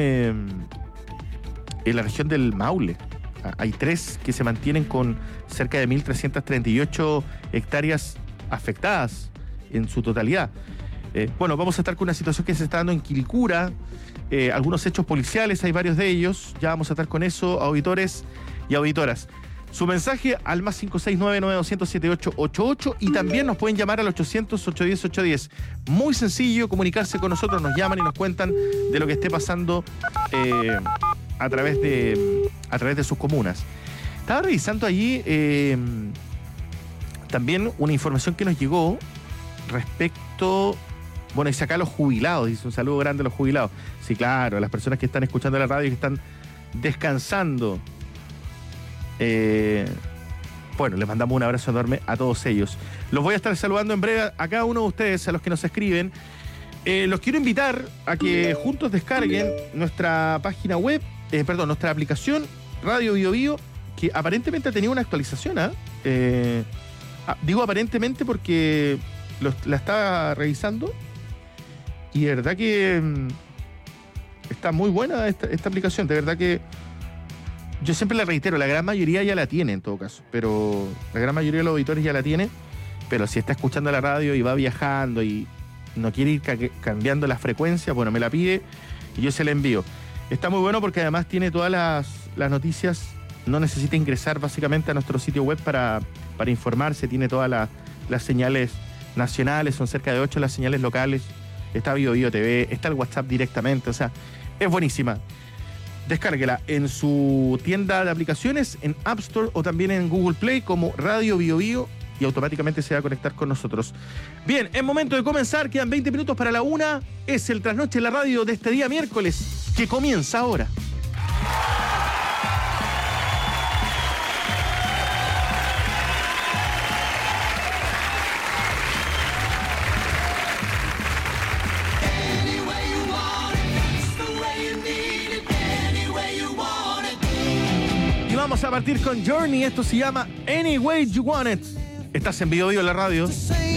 del Maule hay 3 que se mantienen con cerca de 1.338 hectáreas afectadas en su totalidad. Bueno, vamos a estar con una situación que se está dando en Quilicura, algunos hechos policiales, hay varios de ellos, ya vamos a estar con eso, auditores y auditoras. Su mensaje al más 569-9200-7888 y también nos pueden llamar al 800-810-810. Muy sencillo comunicarse con nosotros, nos llaman y nos cuentan de lo que esté pasando a través de sus comunas. Estaba revisando allí también una información que nos llegó respecto... Bueno, dice acá los jubilados, dice un saludo grande a los jubilados. Sí, claro, a las personas que están escuchando la radio y que están descansando. Bueno, les mandamos un abrazo enorme a todos ellos. Los voy a estar saludando en breve a cada uno de ustedes, a los que nos escriben. Los quiero invitar a que juntos descarguen nuestra página web, nuestra aplicación Radio Bio Bio, que aparentemente ha tenido una actualización. Digo aparentemente porque la estaba revisando y de verdad que está muy buena esta aplicación. De verdad que yo siempre la reitero, la gran mayoría ya la tiene en todo caso, pero la gran mayoría de los auditores ya la tiene, pero si está escuchando la radio y va viajando y no quiere ir cambiando la frecuencia, bueno, me la pide y yo se la envío. Está muy bueno porque además tiene todas las noticias, no necesita ingresar básicamente a nuestro sitio web para informarse, tiene todas las señales nacionales, son cerca de 8 las señales locales, está Bio Bio TV, está el WhatsApp directamente, o sea, es buenísima. Descárguela en su tienda de aplicaciones, en App Store o también en Google Play como Radio Bio Bio y automáticamente se va a conectar con nosotros. Bien, es momento de comenzar, quedan 20 minutos para la 1, es el Trasnoche en la Radio de este día miércoles, que comienza ahora. Vamos a partir con Journey, esto se llama Any Way You Want It. Estás en Bio Bio en la radio.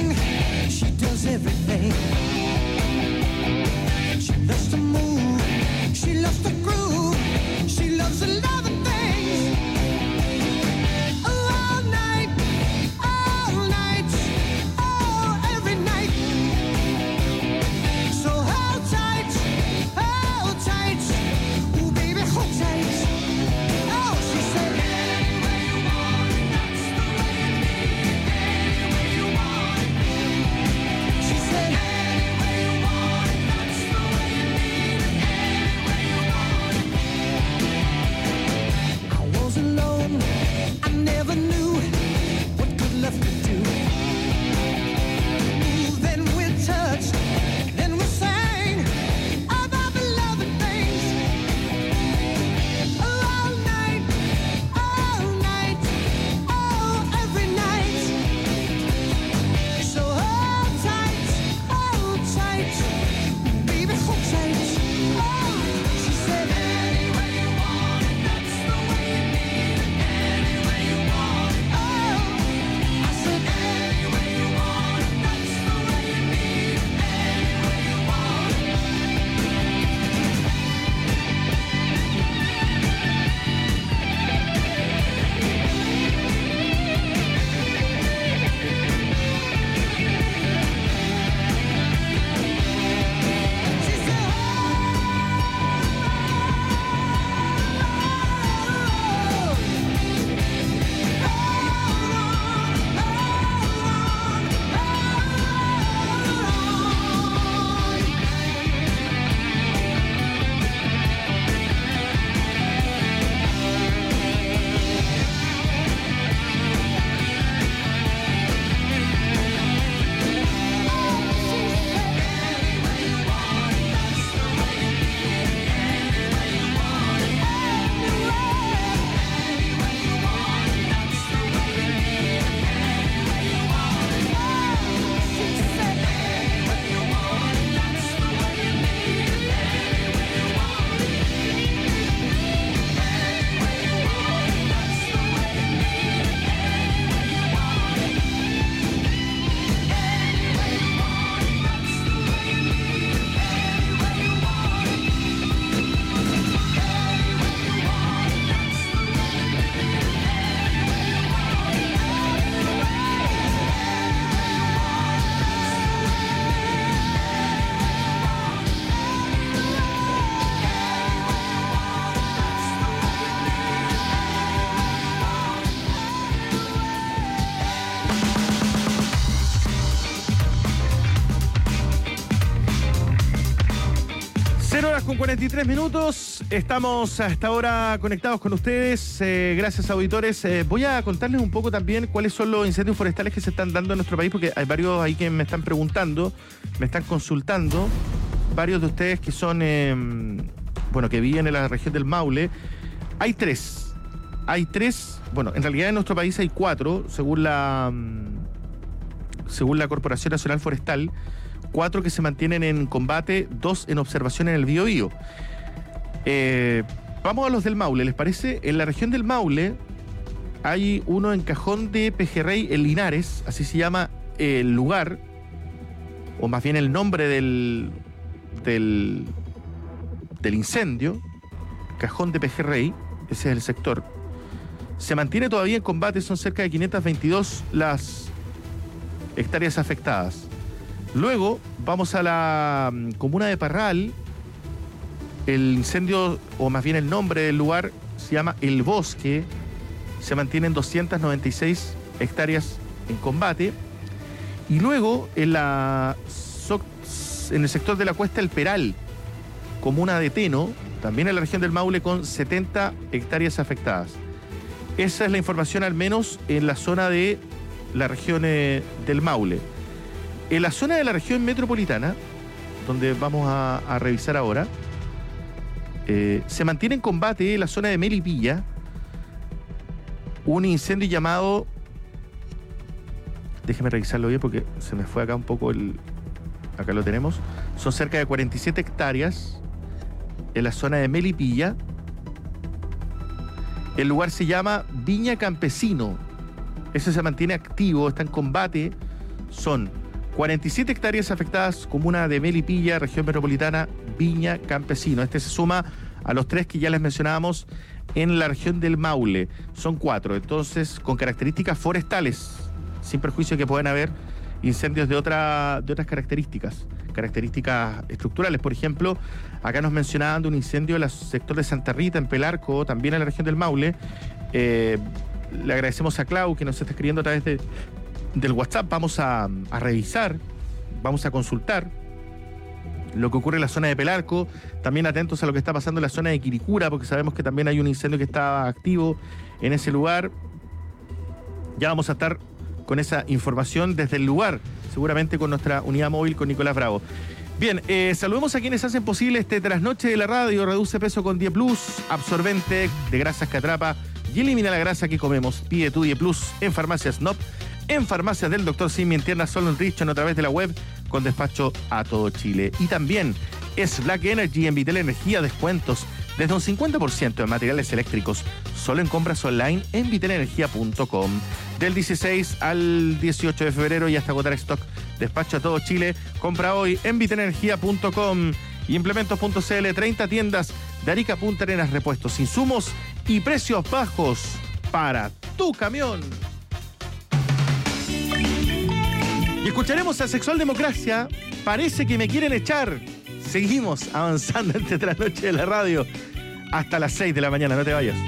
Con 43 minutos, estamos hasta ahora conectados con ustedes, gracias auditores. Voy a contarles un poco también cuáles son los incendios forestales que se están dando en nuestro país, porque hay varios ahí que me están preguntando, me están consultando, varios de ustedes que son, que viven en la región del Maule. Hay tres hay 3, bueno, en realidad en nuestro país hay 4, según la Corporación Nacional Forestal, 4 que se mantienen en combate, 2 en observación en el Biobío. Vamos a los del Maule, ¿les parece? En la región del Maule hay uno en Cajón de Pejerrey, en Linares, así se llama el lugar, o más bien el nombre del incendio, Cajón de Pejerrey, ese es el sector. Se mantiene todavía en combate, son cerca de 522 las hectáreas afectadas. Luego vamos a la comuna de Parral. El incendio, o más bien el nombre del lugar, se llama El Bosque. Se mantienen 296 hectáreas en combate. Y luego en el sector de la Cuesta El Peral, comuna de Teno, también en la región del Maule, con 70 hectáreas afectadas. Esa es la información, al menos en la zona de la región del Maule. En la zona de la región metropolitana, donde vamos a revisar ahora, se mantiene en combate en la zona de Melipilla un incendio llamado... Déjeme revisarlo bien porque se me fue acá un poco acá lo tenemos. Son cerca de 47 hectáreas en la zona de Melipilla. El lugar se llama Viña Campesino. Ese se mantiene activo, está en combate. Son 47 hectáreas afectadas, comuna de Melipilla, región metropolitana, Viña Campesino. Este se suma a los 3 que ya les mencionábamos en la región del Maule. Son 4, entonces, con características forestales, sin perjuicio que pueden haber incendios de otras características estructurales. Por ejemplo, acá nos mencionaban de un incendio en el sector de Santa Rita, en Pelarco, también en la región del Maule. Le agradecemos a Clau, que nos está escribiendo a través del WhatsApp. Vamos a revisar, vamos a consultar lo que ocurre en la zona de Pelarco. También atentos a lo que está pasando en la zona de Quiricura, porque sabemos que también hay un incendio que está activo en ese lugar. Ya vamos a estar con esa información desde el lugar, seguramente con nuestra unidad móvil, con Nicolás Bravo. Bien, saludemos a quienes hacen posible este trasnoche de la radio. Reduce peso con Die Plus, absorbente de grasas que atrapa y elimina la grasa que comemos. Pide tu Die Plus en Farmacias Nop, en Farmacias del Dr. Simi, en tiendas Sol Nutrition, a través de la web, con despacho a todo Chile. Y también es Black Energy en Vital Energía, descuentos desde un 50% en materiales eléctricos, solo en compras online en vitalenergia.com. Del 16 al 18 de febrero y hasta agotar stock. Despacho a todo Chile. Compra hoy en vitalenergia.com. Y implementos.cl, 30 tiendas de Arica, Punta Arenas, repuestos, insumos y precios bajos para tu camión. Y escucharemos a Sexual Democracia. Parece que me quieren echar. Seguimos avanzando en este trasnoche de la radio hasta las 6 de la mañana. No te vayas.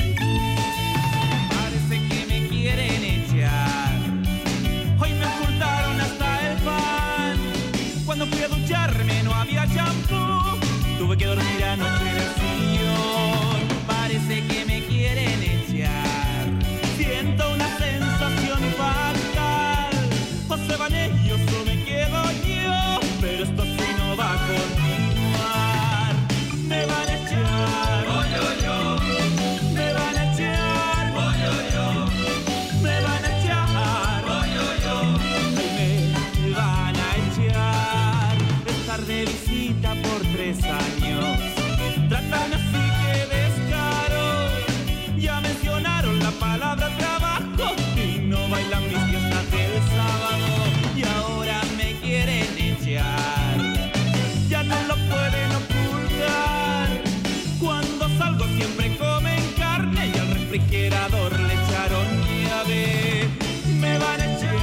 Parece que me quieren echar. Hoy me ocultaron hasta el pan. Cuando fui a ducharme no había champú. Tuve que dormir anoche en el sillón. Parece que me quieren echar. Siento una sensación fatal. O se van ellos o me quedo yo. Pero esto sí no va a continuar. Me van a echar. Me van a echar. Me van a echar. Ay, me van a echar. Estar de visita por 3 años. Tratan así que descaro. Ya mencionaron la palabra trabajo y no bailan mis fiestas del sábado. Y ahora me quieren echar. Ya no lo pueden ocultar. Cuando salgo siempre comen carne y al refrigerador le echaron llave. Me van a echar.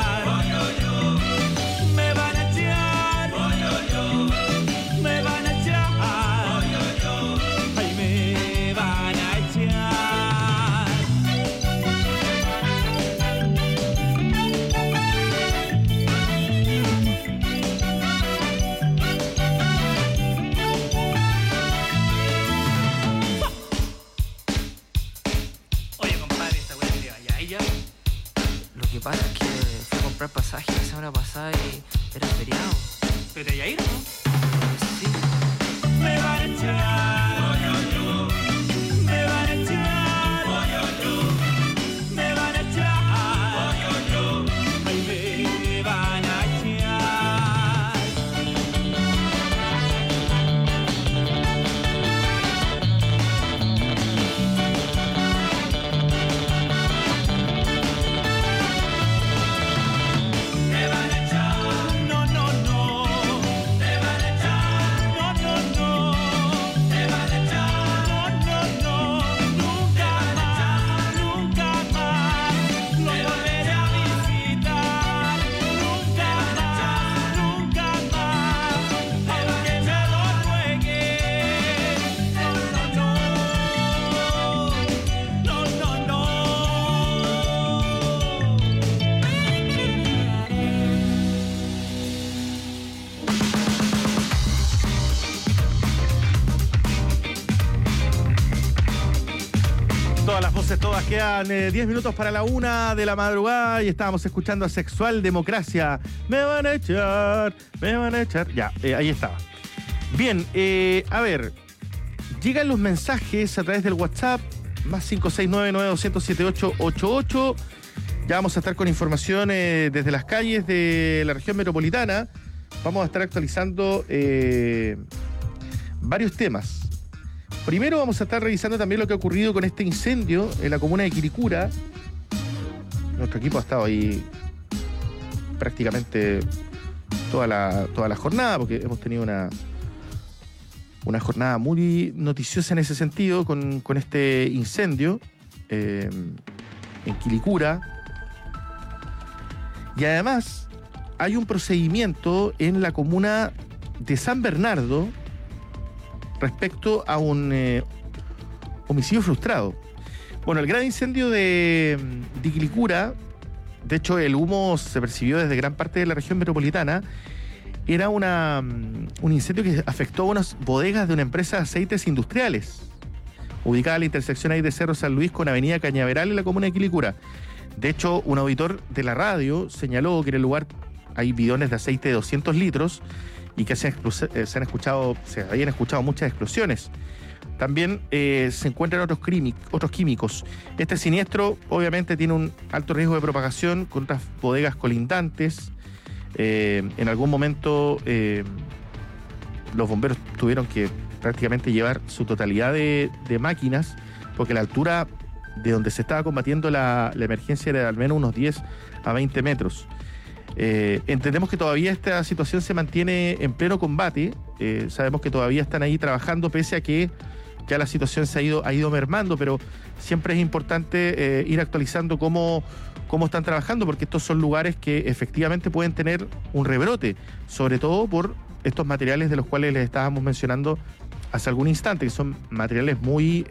Me van a echar. Me van a echar. Ay, me van a echar. Oye, compadre, esta weá que vaya a ella. Lo que pasa es que fui a comprar pasaje la semana pasada y era feriado. ¿Pero te vaya a ir, no? Sí. Me van a echar. Me van a echar. noches todas. Quedan 10 minutos para la 1 de la madrugada y estábamos escuchando a Sexual Democracia. Me van a echar. Ya, ahí estaba. Bien, a ver. Llegan los mensajes a través del WhatsApp, más 569-9200-7888. Ya vamos a estar con información desde las calles de la región metropolitana. Vamos a estar actualizando varios temas. Primero vamos a estar revisando también lo que ha ocurrido con este incendio en la comuna de Quilicura. Nuestro equipo ha estado ahí prácticamente toda la jornada, porque hemos tenido una jornada muy noticiosa en ese sentido con este incendio en Quilicura. Y además hay un procedimiento en la comuna de San Bernardo respecto a un homicidio frustrado. Bueno, el gran incendio de Quilicura, de hecho el humo se percibió desde gran parte de la región metropolitana, era un incendio que afectó a unas bodegas de una empresa de aceites industriales, ubicada en la intersección ahí de Cerro San Luis con Avenida Cañaveral en la comuna de Quilicura. De hecho, un auditor de la radio señaló que en el lugar hay bidones de aceite de 200 litros y que se habían escuchado muchas explosiones. También se encuentran otros químicos. Este siniestro obviamente tiene un alto riesgo de propagación con otras bodegas colindantes. En algún momento los bomberos tuvieron que prácticamente llevar su totalidad de máquinas, porque la altura de donde se estaba combatiendo la emergencia era de al menos unos 10 a 20 metros. Entendemos que todavía esta situación se mantiene en pleno combate. Sabemos que todavía están ahí trabajando, pese a que ya la situación se ha ido mermando, pero siempre es importante ir actualizando cómo están trabajando, porque estos son lugares que efectivamente pueden tener un rebrote, sobre todo por estos materiales de los cuales les estábamos mencionando hace algún instante, que son materiales muy...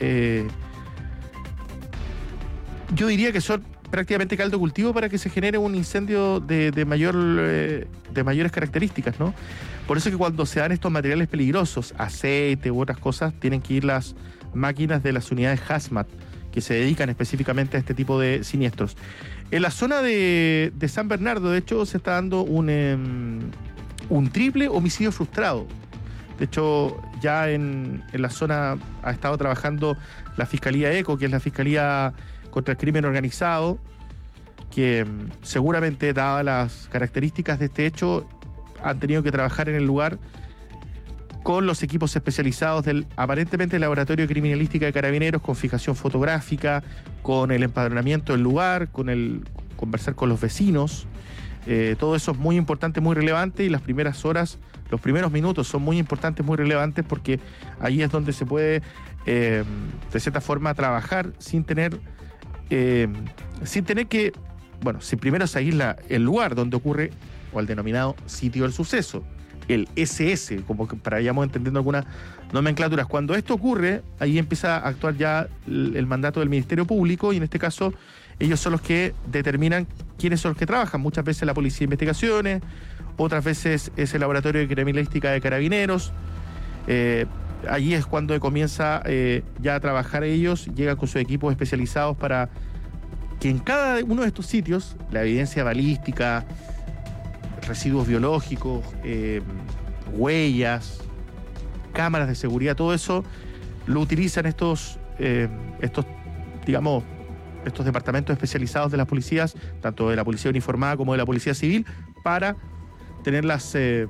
yo diría que son prácticamente caldo cultivo para que se genere un incendio de mayores características, ¿no? Por eso es que cuando se dan estos materiales peligrosos, aceite u otras cosas, tienen que ir las máquinas de las unidades HAZMAT, que se dedican específicamente a este tipo de siniestros. En la zona de San Bernardo, de hecho, se está dando un triple homicidio frustrado. De hecho, ya en la zona ha estado trabajando la Fiscalía ECO, que es la Fiscalía contra el Crimen Organizado, que seguramente, dadas las características de este hecho, han tenido que trabajar en el lugar con los equipos especializados del aparentemente Laboratorio de Criminalística de Carabineros, con fijación fotográfica, con el empadronamiento del lugar, con el conversar con los vecinos. Todo eso es muy importante, muy relevante, y las primeras horas, los primeros minutos son muy importantes, muy relevantes, porque ahí es donde se puede, de cierta forma, trabajar sin tener que, bueno, sin primero seguir el lugar donde ocurre, o el denominado sitio del suceso, el SS, como que para vayamos entendiendo algunas nomenclaturas. Cuando esto ocurre, ahí empieza a actuar ya el mandato del Ministerio Público, y en este caso ellos son los que determinan quiénes son los que trabajan. Muchas veces la Policía de Investigaciones, otras veces es el Laboratorio de Criminalística de Carabineros. Allí es cuando comienza ya a trabajar ellos, llegan con sus equipos especializados para que en cada uno de estos sitios la evidencia balística, residuos biológicos, huellas, cámaras de seguridad, todo eso lo utilizan estos departamentos especializados de las policías, tanto de la policía uniformada como de la policía civil, para tener las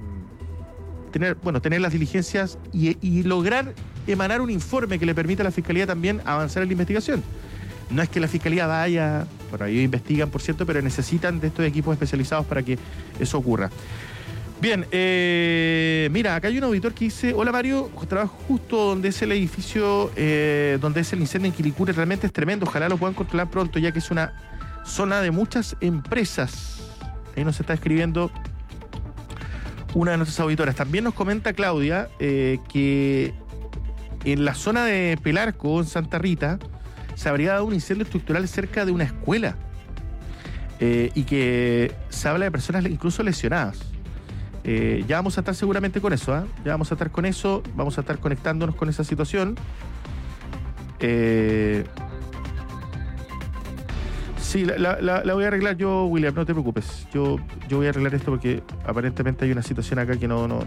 diligencias y lograr emanar un informe que le permita a la Fiscalía también avanzar en la investigación. No es que la Fiscalía vaya, bueno, ellos investigan, por cierto, pero necesitan de estos equipos especializados para que eso ocurra. Bien, mira, acá hay un auditor que dice: hola Mario, trabajo justo donde es el edificio, donde es el incendio en Quilicura, realmente es tremendo, ojalá lo puedan controlar pronto, ya que es una zona de muchas empresas. Ahí nos está escribiendo una de nuestras auditoras. También nos comenta Claudia que en la zona de Pelarco, en Santa Rita, se habría dado un incendio estructural cerca de una escuela y que se habla de personas incluso lesionadas. Ya vamos a estar seguramente con eso, ya vamos a estar con eso, vamos a estar conectándonos con esa situación. Sí, la voy a arreglar yo, William, no te preocupes. Yo voy a arreglar esto porque aparentemente hay una situación acá que no.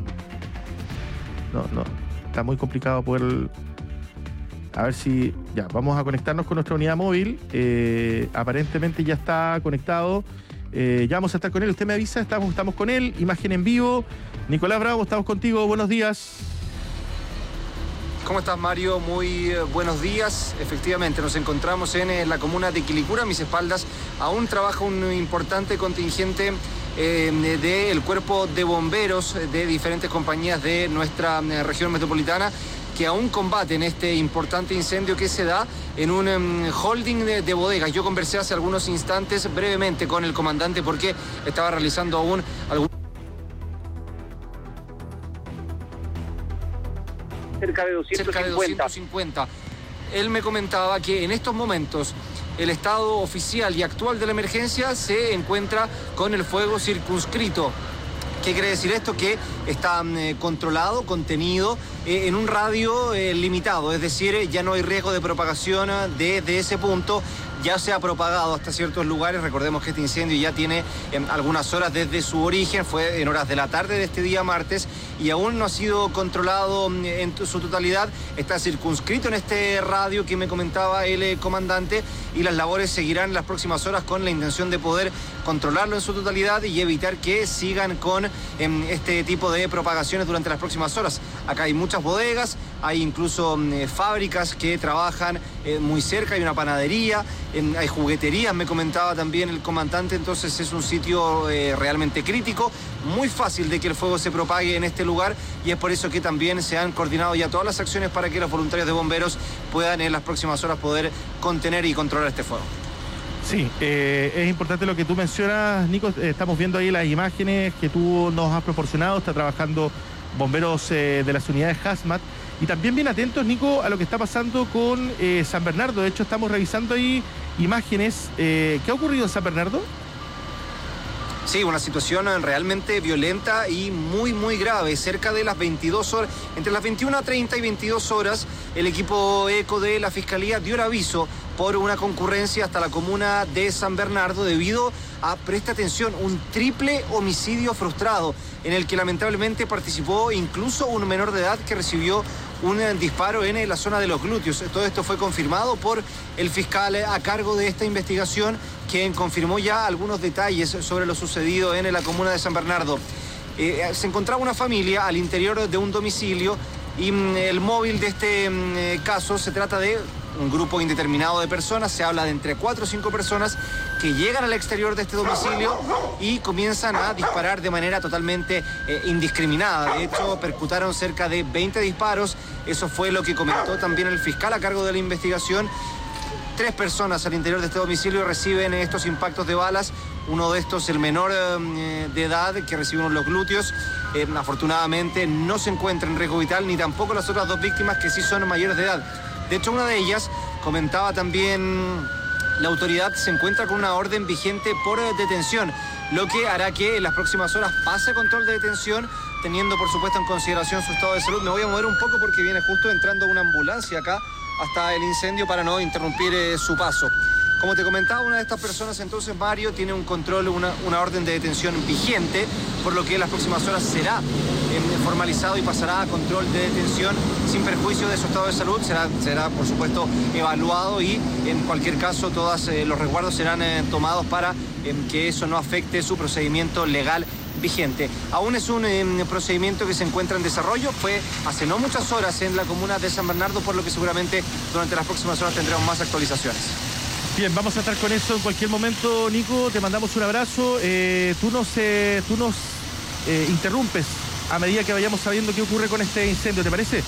Está muy complicado poder. A ver si. Ya, vamos a conectarnos con nuestra unidad móvil. Aparentemente ya está conectado. Ya vamos a estar con él. Usted me avisa, estamos con él. Imagen en vivo. Nicolás Bravo, estamos contigo. Buenos días. ¿Cómo estás, Mario? Muy buenos días. Efectivamente, nos encontramos en la comuna de Quilicura. A mis espaldas aún trabaja un importante contingente del cuerpo de bomberos de diferentes compañías de nuestra región metropolitana que aún combaten este importante incendio que se da en un holding de bodegas. Yo conversé hace algunos instantes brevemente con el comandante porque estaba realizando aún cerca de 250. Él me comentaba que en estos momentos el estado oficial y actual de la emergencia se encuentra con el fuego circunscrito. ¿Qué quiere decir esto? Que está controlado, contenido en un radio limitado, es decir, ya no hay riesgo de propagación desde ese punto. Ya se ha propagado hasta ciertos lugares. Recordemos que este incendio ya tiene algunas horas desde su origen, fue en horas de la tarde de este día martes y aún no ha sido controlado en su totalidad. Está circunscrito en este radio que me comentaba el comandante y las labores seguirán en las próximas horas con la intención de poder controlarlo en su totalidad y evitar que sigan con este tipo de propagaciones durante las próximas horas. Acá hay muchas bodegas, hay incluso fábricas que trabajan muy cerca, hay una panadería, hay jugueterías, me comentaba también el comandante, entonces es un sitio realmente crítico, muy fácil de que el fuego se propague en este lugar y es por eso que también se han coordinado ya todas las acciones para que los voluntarios de bomberos puedan en las próximas horas poder contener y controlar este fuego. Sí, es importante lo que tú mencionas, Nico. Estamos viendo ahí las imágenes que tú nos has proporcionado. Está trabajando bomberos de las unidades Hazmat. Y también bien atentos, Nico, a lo que está pasando con San Bernardo. De hecho, estamos revisando ahí imágenes. ¿Qué ha ocurrido en San Bernardo? Sí, una situación realmente violenta y muy, muy grave. Cerca de las 22 horas, entre las 21:30 y 22 horas, el equipo ECO de la Fiscalía dio el aviso por una concurrencia hasta la comuna de San Bernardo debido a, presta atención, un triple homicidio frustrado en el que lamentablemente participó incluso un menor de edad que recibió un disparo en la zona de los glúteos. Todo esto fue confirmado por el fiscal a cargo de esta investigación, quien confirmó ya algunos detalles sobre lo sucedido en la comuna de San Bernardo. Se encontraba una familia al interior de un domicilio y el móvil de este caso se trata de un grupo indeterminado de personas, se habla de entre 4 o 5 personas que llegan al exterior de este domicilio y comienzan a disparar de manera totalmente indiscriminada. De hecho, percutaron cerca de 20 disparos, eso fue lo que comentó también el fiscal a cargo de la investigación. 3 personas al interior de este domicilio reciben estos impactos de balas, uno de estos el menor de edad que recibe uno en los glúteos. Afortunadamente no se encuentra en riesgo vital, ni tampoco las otras 2 víctimas que sí son mayores de edad. De hecho, una de ellas, comentaba también la autoridad, se encuentra con una orden vigente por detención, lo que hará que en las próximas horas pase control de detención, teniendo por supuesto en consideración su estado de salud. Me voy a mover un poco porque viene justo entrando una ambulancia acá hasta el incendio para no interrumpir su paso. Como te comentaba, una de estas personas entonces, Mario, tiene un control, una orden de detención vigente, por lo que en las próximas horas será formalizado y pasará a control de detención sin perjuicio de su estado de salud. Será por supuesto evaluado y en cualquier caso todos los resguardos serán tomados para que eso no afecte su procedimiento legal vigente. Aún es un procedimiento que se encuentra en desarrollo, fue hace no muchas horas en la comuna de San Bernardo, por lo que seguramente durante las próximas horas tendremos más actualizaciones. Bien, vamos a estar con eso en cualquier momento, Nico. Te mandamos un abrazo. Tú nos interrumpes a medida que vayamos sabiendo qué ocurre con este incendio, ¿te parece?